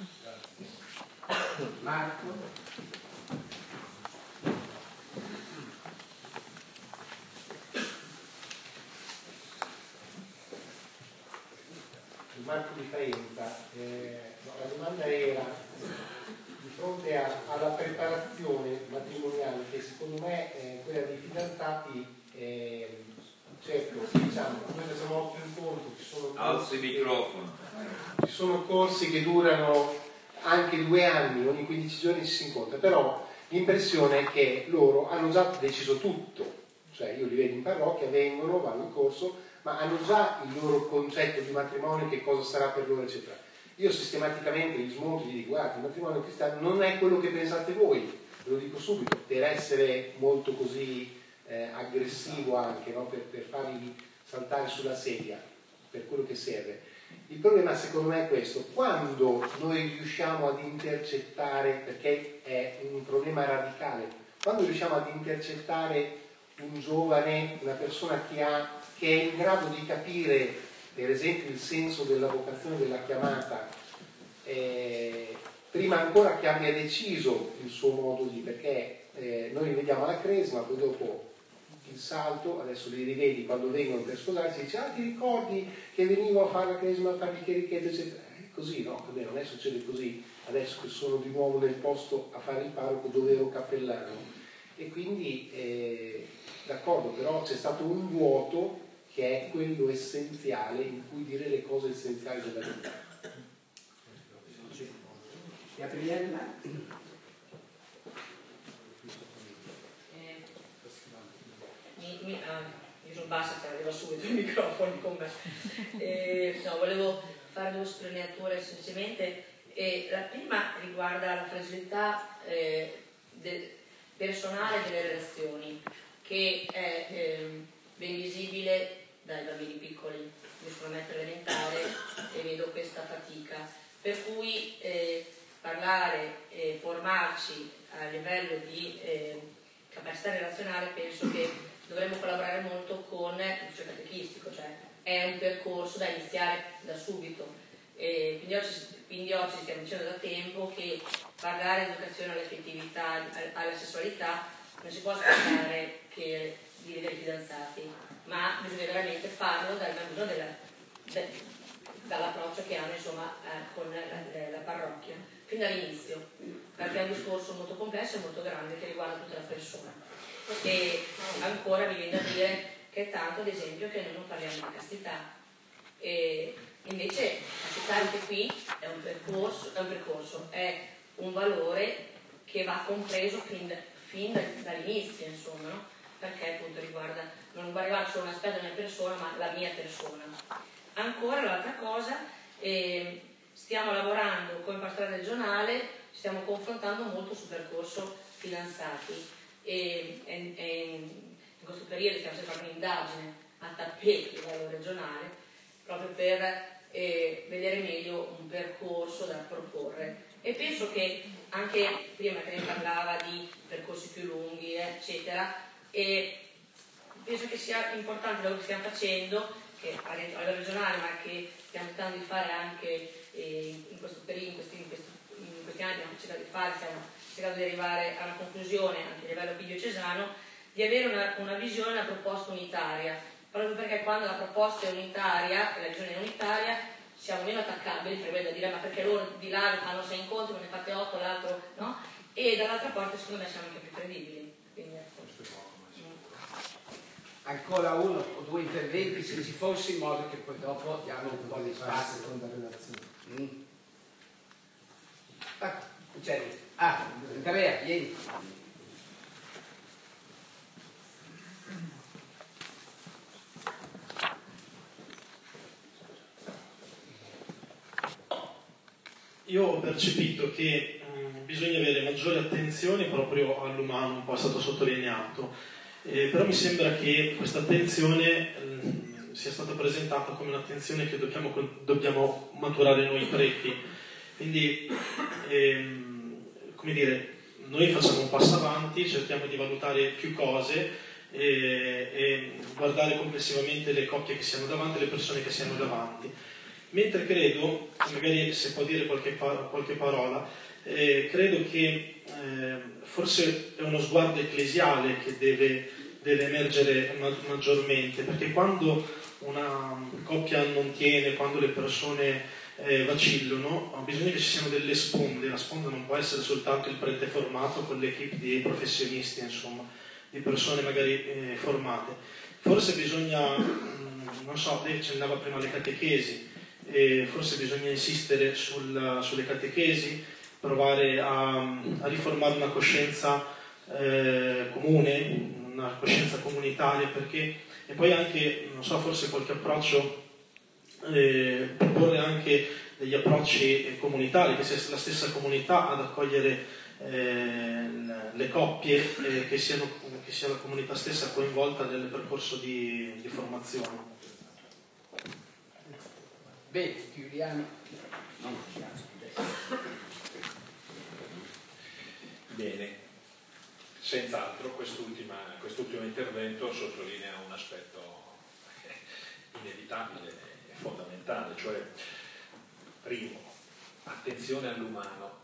Marco. Marco di Faenza, eh, no, la domanda era di fronte a, alla preparazione matrimoniale che secondo me eh, quella dei fidanzati eh, certo, diciamo, noi ne siamo più in conto, ci sono Alza il microfono. Ci sono corsi che durano anche due anni, ogni quindici giorni ci si incontra, però l'impressione è che loro hanno già deciso tutto, cioè io li vedo in parrocchia, vengono, vanno in corso, ma hanno già il loro concetto di matrimonio, che cosa sarà per loro, eccetera. Io sistematicamente gli smonto e gli dico, guarda, il matrimonio cristiano non è quello che pensate voi, ve lo dico subito, per essere molto così eh, aggressivo anche, no? per, per farli saltare sulla sedia, per quello che serve. Il problema secondo me è questo: quando noi riusciamo ad intercettare, perché è un problema radicale, quando riusciamo ad intercettare un giovane, una persona che, ha, che è in grado di capire per esempio il senso della vocazione, della chiamata, eh, prima ancora che abbia deciso il suo modo di, perché eh, noi li vediamo alla cresima, poi dopo il salto, adesso li rivedi quando vengono per sposarsi, dice, ah ti ricordi che venivo a fare la cresima a fargli chierichetto, eccetera. È così, no? Vabbè, non è succede così, adesso che sono di nuovo nel posto a fare il parroco dove ero cappellano. E quindi, eh, d'accordo, però c'è stato un vuoto che è quello essenziale in cui dire le cose essenziali della vita. Gabriella? Mi, mi, ah, io sono bassa, che arriva subito il microfono con me. Eh, no, volevo fare due sottolineature semplicemente. Eh, la prima riguarda la fragilità eh, de, personale delle relazioni, che è eh, ben visibile dai bambini piccoli. Io sono una maestra elementare e vedo questa fatica. Per cui eh, parlare e eh, formarci a livello di eh, capacità relazionale penso che dovremmo collaborare molto con il liceo catechistico, cioè è un percorso da iniziare da subito. E quindi, oggi, quindi oggi stiamo dicendo da tempo che parlare di educazione all'affettività, alla sessualità, non si può aspettare che di vedere i fidanzati, ma bisogna veramente farlo dal bambino della, de, dall'approccio che hanno insomma eh, con la, la parrocchia, fin dall'inizio, perché è un discorso molto complesso e molto grande che riguarda tutta la persona. E ancora mi viene da dire che è tanto, ad esempio, che noi non parliamo di castità. E invece la castità anche qui è un percorso, è un percorso, è un valore che va compreso fin, fin dall'inizio, insomma, no? Perché appunto riguarda, non riguarda solo un aspetto della mia persona, ma la mia persona. Ancora l'altra cosa, eh, stiamo lavorando come pastorale regionale, stiamo confrontando molto sul percorso fidanzati e, e, e in questo periodo stiamo facendo un'indagine a tappeto a livello regionale proprio per eh, vedere meglio un percorso da proporre. E penso che anche prima che ne parlava di percorsi più lunghi, eccetera, e penso che sia importante quello che stiamo facendo, che a livello regionale, ma che stiamo tentando di fare anche eh, in questo periodo, in questi, in questi, in questi anni abbiamo cercato di fare, stiamo cercando di arrivare a una conclusione anche a livello diocesano, di avere una, una visione, una proposta unitaria, proprio perché quando la proposta è unitaria, la visione è unitaria, siamo meno attaccabili, per da dire ma perché loro di là lo fanno sei incontri, ne fate otto, l'altro no? E dall'altra parte secondo me siamo anche più credibili. Quindi, ecco. Ancora uno o due interventi se ci fosse, in modo che poi dopo diamo un po' di spazio. Mm. Ah, c'è. Ah, Andrea, vieni. Io ho percepito che mh, bisogna avere maggiore attenzione proprio all'umano, un po' è stato sottolineato, eh, però mi sembra che questa attenzione mh, sia stata presentata come un'attenzione che dobbiamo, dobbiamo maturare noi preti. Quindi, ehm, come dire, noi facciamo un passo avanti, cerchiamo di valutare più cose e, e guardare complessivamente le coppie che siano davanti, le persone che siano davanti. Mentre credo, magari se può dire qualche, par- qualche parola, eh, credo che eh, forse è uno sguardo ecclesiale che deve, deve emergere ma- maggiormente, perché quando una coppia non tiene, quando le persone eh, vacillano, bisogna che ci siano delle sponde. La sponda non può essere soltanto il prete formato con l'equipe di professionisti, insomma, di persone magari eh, formate. Forse bisogna, mh, non so, lei accennava prima alle catechesi, e forse bisogna insistere sul, sulle catechesi, provare a, a riformare una coscienza eh, comune, una coscienza comunitaria, perché, e poi anche, non so, forse qualche approccio, eh, proporre anche degli approcci comunitari, che sia la stessa comunità ad accogliere eh, le coppie, eh, che, siano, che sia la comunità stessa coinvolta nel percorso di, di formazione. Bene, chiudiamo. Non chiudiamo. Bene, senz'altro quest'ultima, quest'ultimo intervento sottolinea un aspetto inevitabile e fondamentale, cioè, primo, attenzione all'umano.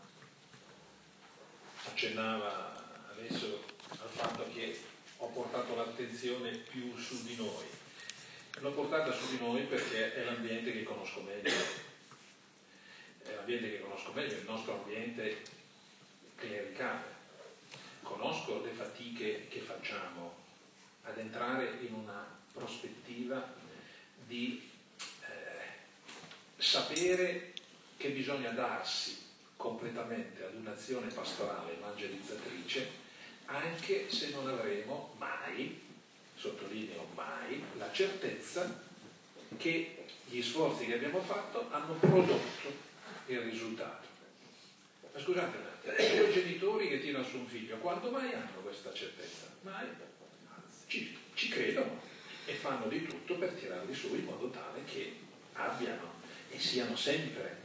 Accennava adesso al fatto che ho portato l'attenzione più su di noi. L'ho portata su di noi perché è l'ambiente che conosco meglio, è l'ambiente che conosco meglio, il nostro ambiente clericale. Conosco le fatiche che facciamo ad entrare in una prospettiva di eh, sapere che bisogna darsi completamente ad un'azione pastorale evangelizzatrice, anche se non avremo mai, sottolineo mai, la certezza che gli sforzi che abbiamo fatto hanno prodotto il risultato. Ma scusate un attimo, due genitori che tirano su un figlio, quando mai hanno questa certezza? Mai. Ci, ci credono e fanno di tutto per tirarli su in modo tale che abbiano e siano sempre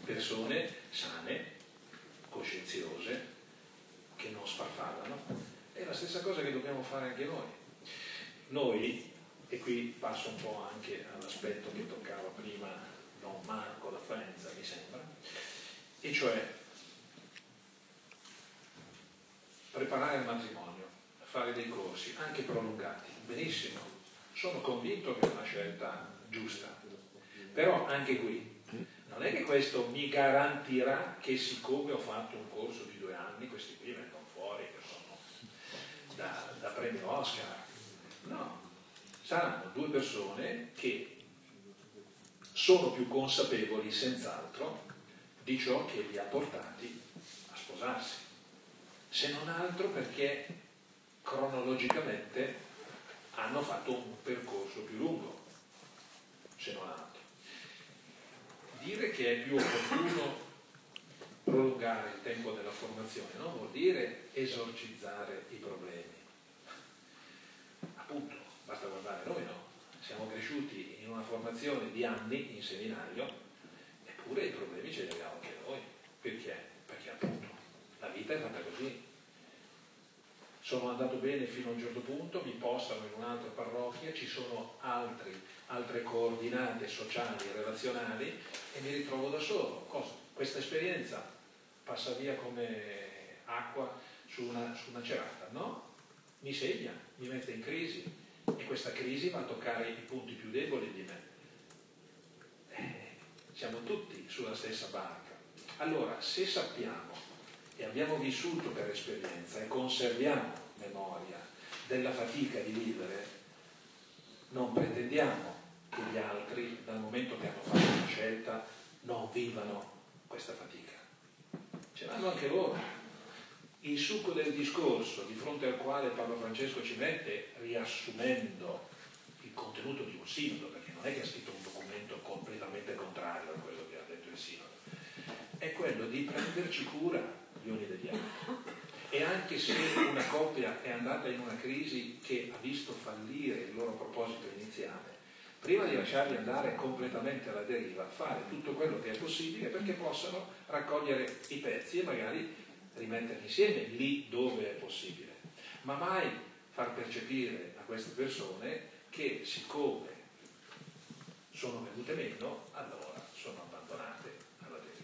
persone sane, coscienziose, che non sfarfallano. È la stessa cosa che dobbiamo fare anche noi. Noi, e qui passo un po' anche all'aspetto che toccava prima Don Marco da Faenza, mi sembra, e cioè preparare il matrimonio, fare dei corsi, anche prolungati, benissimo, sono convinto che è una scelta giusta, però anche qui non è che questo mi garantirà che siccome ho fatto un corso di due anni, questi qui vengono fuori che sono da, da premio Oscar. No, saranno due persone che sono più consapevoli senz'altro di ciò che li ha portati a sposarsi, se non altro perché cronologicamente hanno fatto un percorso più lungo, se non altro. Dire che è più opportuno prolungare il tempo della formazione non vuol dire esorcizzare i problemi. Appunto, basta guardare noi, no? Siamo cresciuti in una formazione di anni in seminario, eppure i problemi ce li abbiamo anche noi. Perché? Perché appunto la vita è fatta così. Sono andato bene fino a un certo punto, mi postano in un'altra parrocchia, ci sono altri, altre coordinate sociali e relazionali e mi ritrovo da solo. Cosa? Questa esperienza passa via come acqua su una, su una cerata? No, mi segna, mi mette in crisi e questa crisi va a toccare i punti più deboli di me. Eh, siamo tutti sulla stessa barca. Allora, se sappiamo e abbiamo vissuto per esperienza e conserviamo memoria della fatica di vivere, non pretendiamo che gli altri, dal momento che hanno fatto una scelta, non vivano questa fatica. Ce l'hanno anche loro. Il succo del discorso di fronte al quale Papa Francesco ci mette, riassumendo il contenuto di un sinodo, perché non è che ha scritto un documento completamente contrario a quello che ha detto il sinodo, è quello di prenderci cura gli uni degli altri. E anche se una coppia è andata in una crisi che ha visto fallire il loro proposito iniziale, prima di lasciarli andare completamente alla deriva, fare tutto quello che è possibile perché possano raccogliere i pezzi e magari rimetterli insieme lì dove è possibile, ma mai far percepire a queste persone che siccome sono venute meno, allora sono abbandonate alla deriva.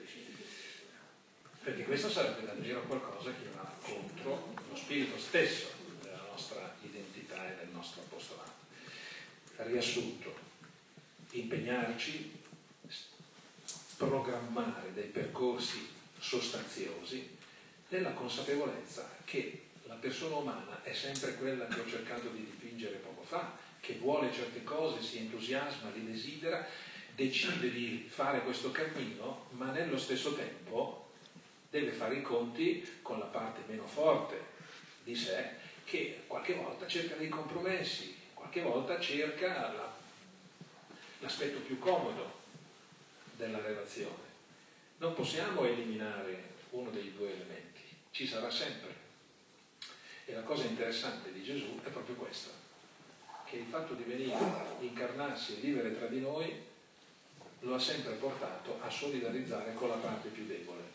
Perché questo sarebbe davvero qualcosa che va contro lo spirito stesso della nostra identità e del nostro apostolato. Riassunto, impegnarci, programmare dei percorsi sostanziosi nella consapevolezza che la persona umana è sempre quella che ho cercato di dipingere poco fa, che vuole certe cose, si entusiasma, li desidera, decide di fare questo cammino, ma nello stesso tempo deve fare i conti con la parte meno forte di sé, che qualche volta cerca dei compromessi, qualche volta cerca la, l'aspetto più comodo della relazione. Non possiamo eliminare uno dei due elementi, ci sarà sempre. E la cosa interessante di Gesù è proprio questa, che il fatto di venire, incarnarsi e vivere tra di noi lo ha sempre portato a solidarizzare con la parte più debole.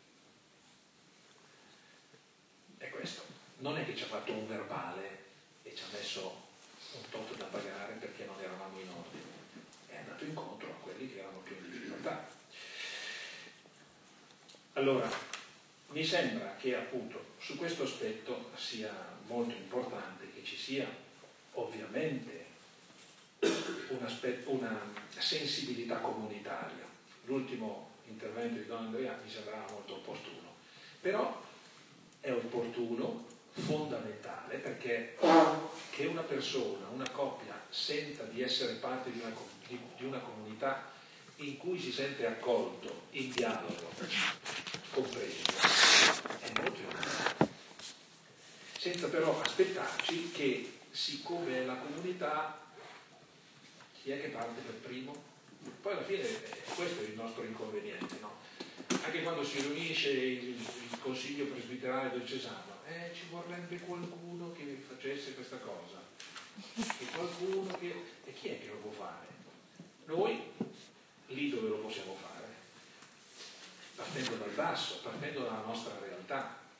È questo. Non è che ci ha fatto un verbale e ci ha messo un tot da pagare perché non eravamo in ordine. È andato incontro a quelli che erano più in difficoltà. Allora, mi sembra che appunto su questo aspetto sia molto importante che ci sia ovviamente un aspetto, una sensibilità comunitaria. L'ultimo intervento di Don Andrea mi sembrava molto opportuno, però è opportuno, fondamentale, perché che una persona, una coppia senta di essere parte di una, di, di una comunità in cui si sente accolto, in dialogo, compreso, è molto importante. Senza però aspettarci che, siccome è la comunità, chi è che parte per primo? Poi alla fine questo è il nostro inconveniente, no? Anche quando si riunisce il, il consiglio presbiterale diocesano, eh, ci vorrebbe qualcuno che facesse questa cosa, e qualcuno che... e chi è che lo può fare? Noi, lì dove lo possiamo fare, partendo dal basso, partendo dalla nostra realtà,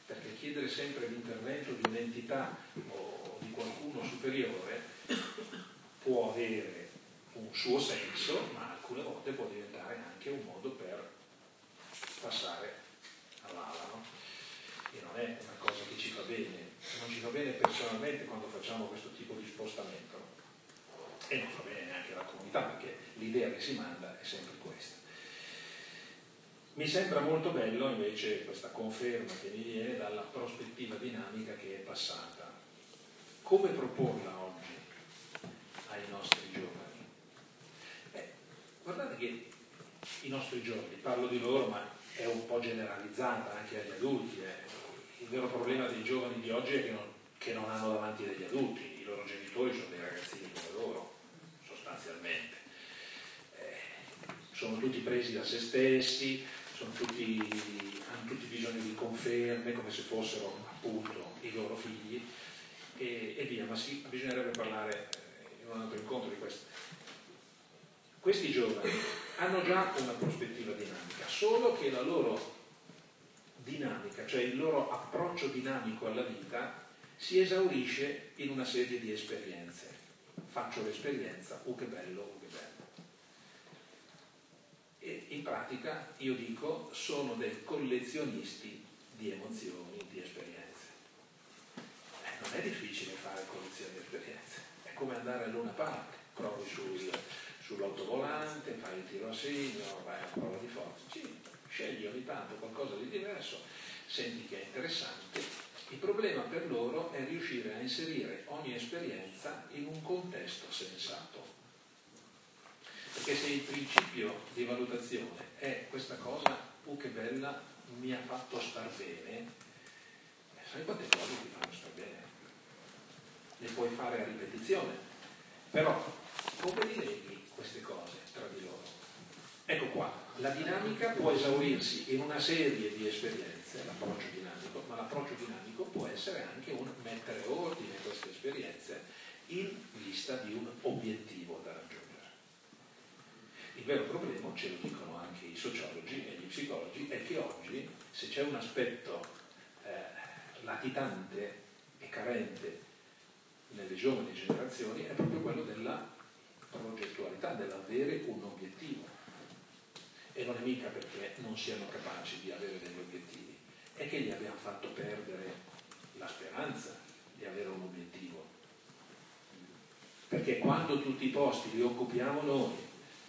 perché chiedere sempre l'intervento di un'entità o di qualcuno superiore può avere un suo senso, ma alcune volte può diventare anche un modo per passare all'ala, no? E non è una cosa che ci fa bene, non ci fa bene personalmente quando facciamo questo tipo di spostamento, no? E non fa bene neanche alla comunità, perché l'idea che si manda è sempre questa. Mi sembra molto bello invece questa conferma che mi viene dalla prospettiva dinamica che è passata. Come proporla oggi ai nostri giovani? Eh, guardate che i nostri giovani, parlo di loro ma è un po' generalizzata anche agli adulti, eh. Il vero problema dei giovani di oggi è che non, che non hanno davanti degli adulti, i loro genitori sono dei ragazzini come loro, sostanzialmente. Eh, sono tutti presi da se stessi, sono tutti, hanno tutti bisogno di conferme come se fossero appunto i loro figli e, e via, ma sì, bisognerebbe parlare in un altro incontro di questo. Questi giovani hanno già una prospettiva dinamica, solo che la loro dinamica, cioè il loro approccio dinamico alla vita, si esaurisce in una serie di esperienze. Faccio l'esperienza, uh che bello, uh che bello. E in pratica, io dico, sono dei collezionisti di emozioni, di esperienze. Eh, non è difficile fare collezioni di esperienze, è come andare a Luna Park, provi sul, sull'autovolante, fai il tiro a segno, vai a prova di forza, sì, scegli ogni tanto qualcosa di diverso, senti che è interessante. Il problema per loro è riuscire a inserire ogni esperienza in un contesto sensato. Perché se il principio di valutazione è questa cosa, uh che bella, mi ha fatto star bene, sai quante cose ti fanno star bene? Le puoi fare a ripetizione, però come li leghi queste cose tra di loro? Ecco qua, la dinamica può esaurirsi in una serie di esperienze, l'approccio dinamico, ma l'approccio dinamico può essere anche un mettere ordine a queste esperienze in vista di un obiettivo da raggiungere. Il vero problema, ce lo dicono anche i sociologi e gli psicologi, è che oggi se c'è un aspetto eh, latitante e carente nelle giovani generazioni è proprio quello della progettualità, dell'avere un obiettivo. E non è mica perché non siano capaci di avere degli obiettivi, è che gli abbiamo fatto perdere la speranza di avere un obiettivo. Perché quando tutti i posti li occupiamo noi,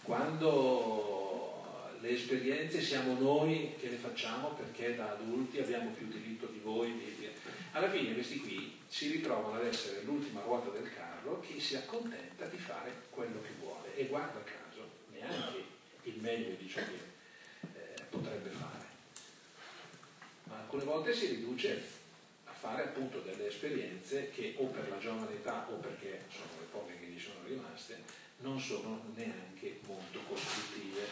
quando le esperienze siamo noi che le facciamo perché da adulti abbiamo più diritto di voi, alla fine questi qui si ritrovano ad essere l'ultima ruota del carro che si accontenta di fare quello che vuole e guarda caso neanche il meglio di ciò che eh, potrebbe fare, ma alcune volte si riduce a fare appunto delle esperienze che o per la giovane età o perché sono le poche che gli sono rimaste non sono neanche molto costruttive.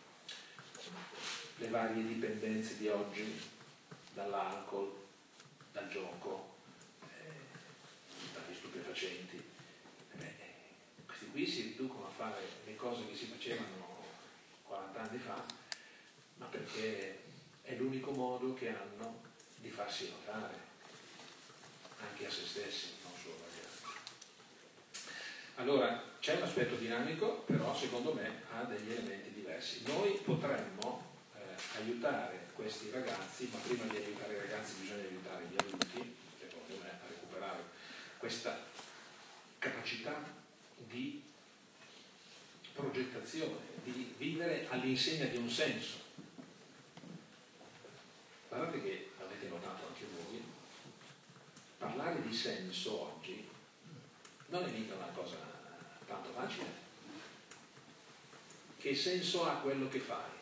Le varie dipendenze di oggi, dall'alcol, dal gioco, eh, dagli stupefacenti, eh, questi qui si riducono a fare le cose che si facevano quaranta anni fa, ma perché è l'unico modo che hanno di farsi notare, anche a se stessi, non solo agli altri. Allora, c'è un aspetto dinamico, però secondo me ha degli elementi diversi. Noi potremmo eh, aiutare questi ragazzi, ma prima di aiutare i ragazzi bisogna aiutare gli adulti, secondo me, a recuperare questa capacità di progettazione, di vivere all'insegna di un senso. Guardate che, avete notato anche voi, parlare di senso oggi non è mica una cosa tanto facile. Che senso ha quello che fai?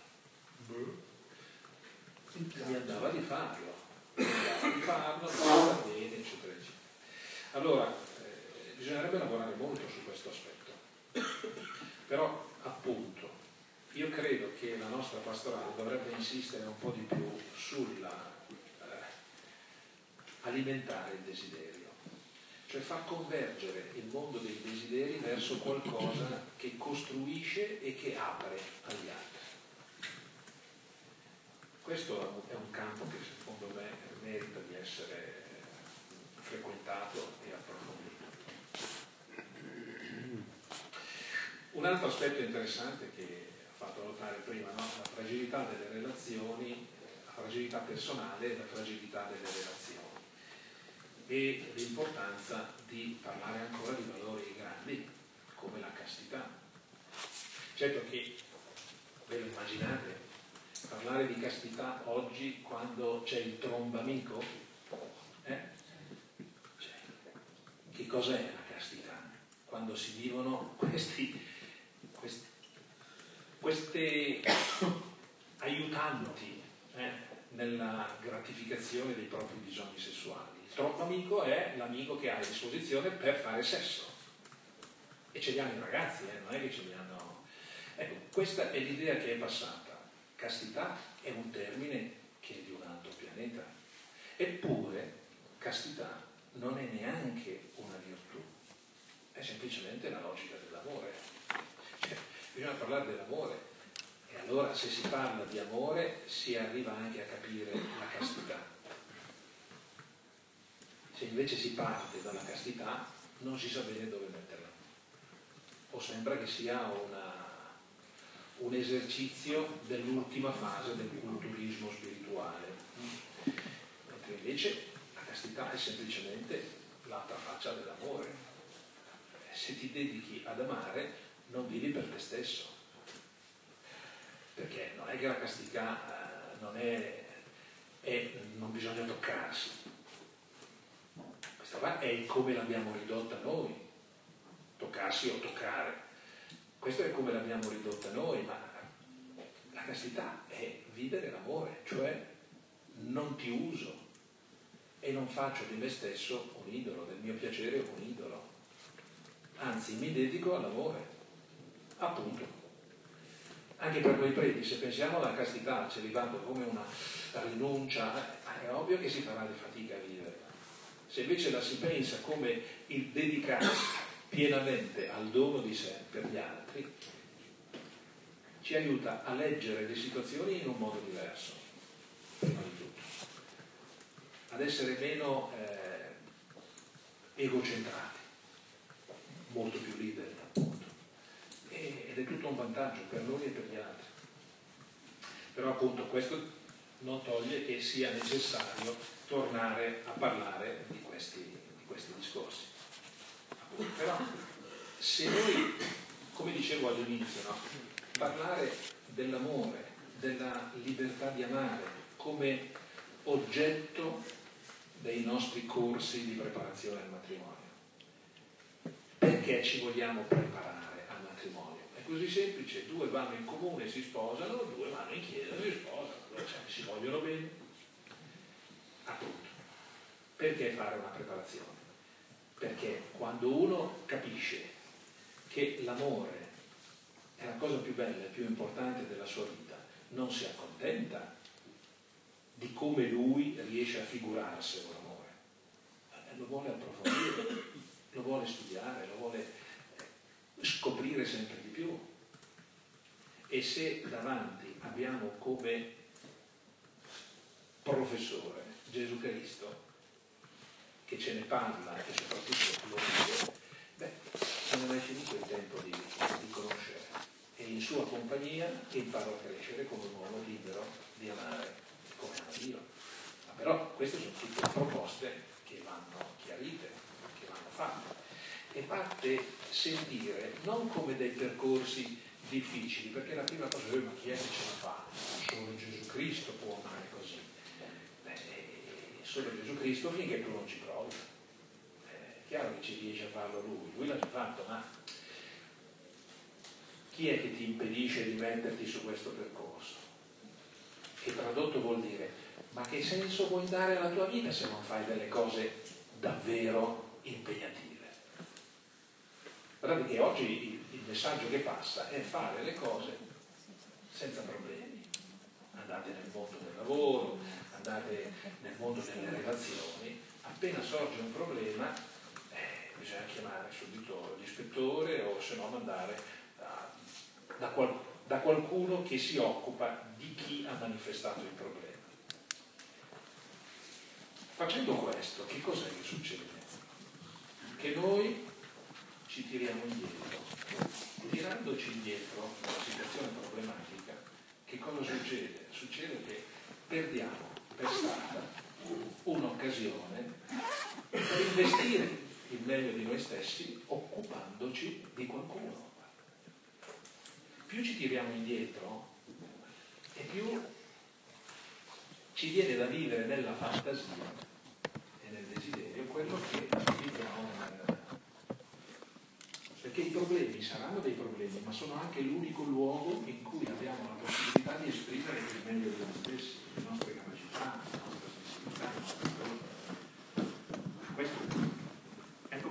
Mi andava di farlo, mi andava di farlo, mi andava bene, eccetera, eccetera. Allora, eh, bisognerebbe lavorare molto su questo aspetto. Però, appunto, io credo che la nostra pastorale dovrebbe insistere un po' di più sulla eh, alimentare il desiderio. Cioè far convergere il mondo dei desideri verso qualcosa che costruisce e che apre agli altri. Questo è un campo che secondo me merita di essere frequentato e approfondito. Un altro aspetto interessante che ha fatto notare prima, no? La fragilità delle relazioni, la fragilità personale e la fragilità delle relazioni, e l'importanza di parlare ancora di valori grandi come la castità. Certo che, ve lo immaginate, parlare di castità oggi quando c'è il trombamico? Eh? Cioè, che cos'è la castità? Quando si vivono questi, questi, queste aiutanti eh, nella gratificazione dei propri bisogni sessuali. Il trombamico è l'amico che hai a disposizione per fare sesso. E ce li hanno i ragazzi, eh? Non è che ce li hanno... Ecco, questa è l'idea che è passata. Castità è un termine che è di un altro pianeta. Eppure, castità non è neanche una virtù, è semplicemente la logica dell'amore. Cioè, bisogna parlare dell'amore, e allora se si parla di amore si arriva anche a capire la castità. Se invece si parte dalla castità non si sa bene dove metterla, o sembra che sia una, un esercizio dell'ultima fase del culturismo spirituale, mentre invece la castità è semplicemente l'altra faccia dell'amore. Se ti dedichi ad amare non vivi per te stesso, perché non è che la castità eh, non è, è non bisogna toccarsi. Questa qua è come l'abbiamo ridotta noi, toccarsi o toccare. Questo è come l'abbiamo ridotta noi, ma la castità è vivere l'amore, cioè non ti uso e non faccio di me stesso un idolo, del mio piacere un idolo, anzi mi dedico all'amore, appunto. Anche per noi preti, se pensiamo alla castità, al celibato come una rinuncia, è ovvio che si farà di fatica a vivere. Se invece la si pensa come il dedicarsi pienamente al dono di sé per gli altri, ci aiuta a leggere le situazioni in un modo diverso, prima di tutto, ad essere meno eh, egocentrati, molto più liberi, appunto. E, ed è tutto un vantaggio per noi e per gli altri. Però appunto questo non toglie che sia necessario tornare a parlare di questi, di questi discorsi. Però se noi, come dicevo all'inizio, no, parlare dell'amore, della libertà di amare come oggetto dei nostri corsi di preparazione al matrimonio, perché ci vogliamo preparare al matrimonio? È così semplice: due vanno in comune e si sposano, due vanno in chiesa e si sposano, cioè, si vogliono bene, appunto. Perché fare una preparazione? Perché quando uno capisce che l'amore è la cosa più bella e più importante della sua vita, non si accontenta di come lui riesce a figurarselo l'amore, lo vuole approfondire, lo vuole studiare, lo vuole scoprire sempre di più. E se davanti abbiamo come professore Gesù Cristo, che ce ne parla e soprattutto lo dice, beh, non è mai finito il tempo di, di conoscere, e in sua compagnia imparo a crescere come un uomo libero di amare come ama Dio. Ma però queste sono tutte proposte che vanno chiarite, che vanno fatte, e fatte sentire non come dei percorsi difficili, perché la prima cosa è: ma chi è che ce la fa? Solo Gesù Cristo può amare così. Solo Gesù Cristo finché tu non ci provi. È chiaro che ci riesce a farlo lui, lui l'ha già fatto, ma chi è che ti impedisce di metterti su questo percorso? Che tradotto vuol dire: ma che senso vuoi dare alla tua vita se non fai delle cose davvero impegnative? Guardate che oggi il, il messaggio che passa è fare le cose senza problemi. Andate nel mondo del lavoro, andate nel mondo delle relazioni, appena sorge un problema eh, bisogna chiamare subito l'ispettore, o se no mandare da, da, qual, da qualcuno che si occupa di chi ha manifestato il problema. Facendo questo, che cos'è che succede? Che noi ci tiriamo indietro. Tirandoci indietro nella situazione problematica, che cosa succede? Succede che perdiamo per strada un'occasione per investire il meglio di noi stessi occupandoci di qualcuno. Più ci tiriamo indietro e più ci viene da vivere nella fantasia e nel desiderio quello che viviamo nella... Perché i problemi saranno dei problemi, ma sono anche l'unico luogo in cui abbiamo la possibilità di esprimere il meglio di noi stessi, le nostre capacità, la nostra sensibilità,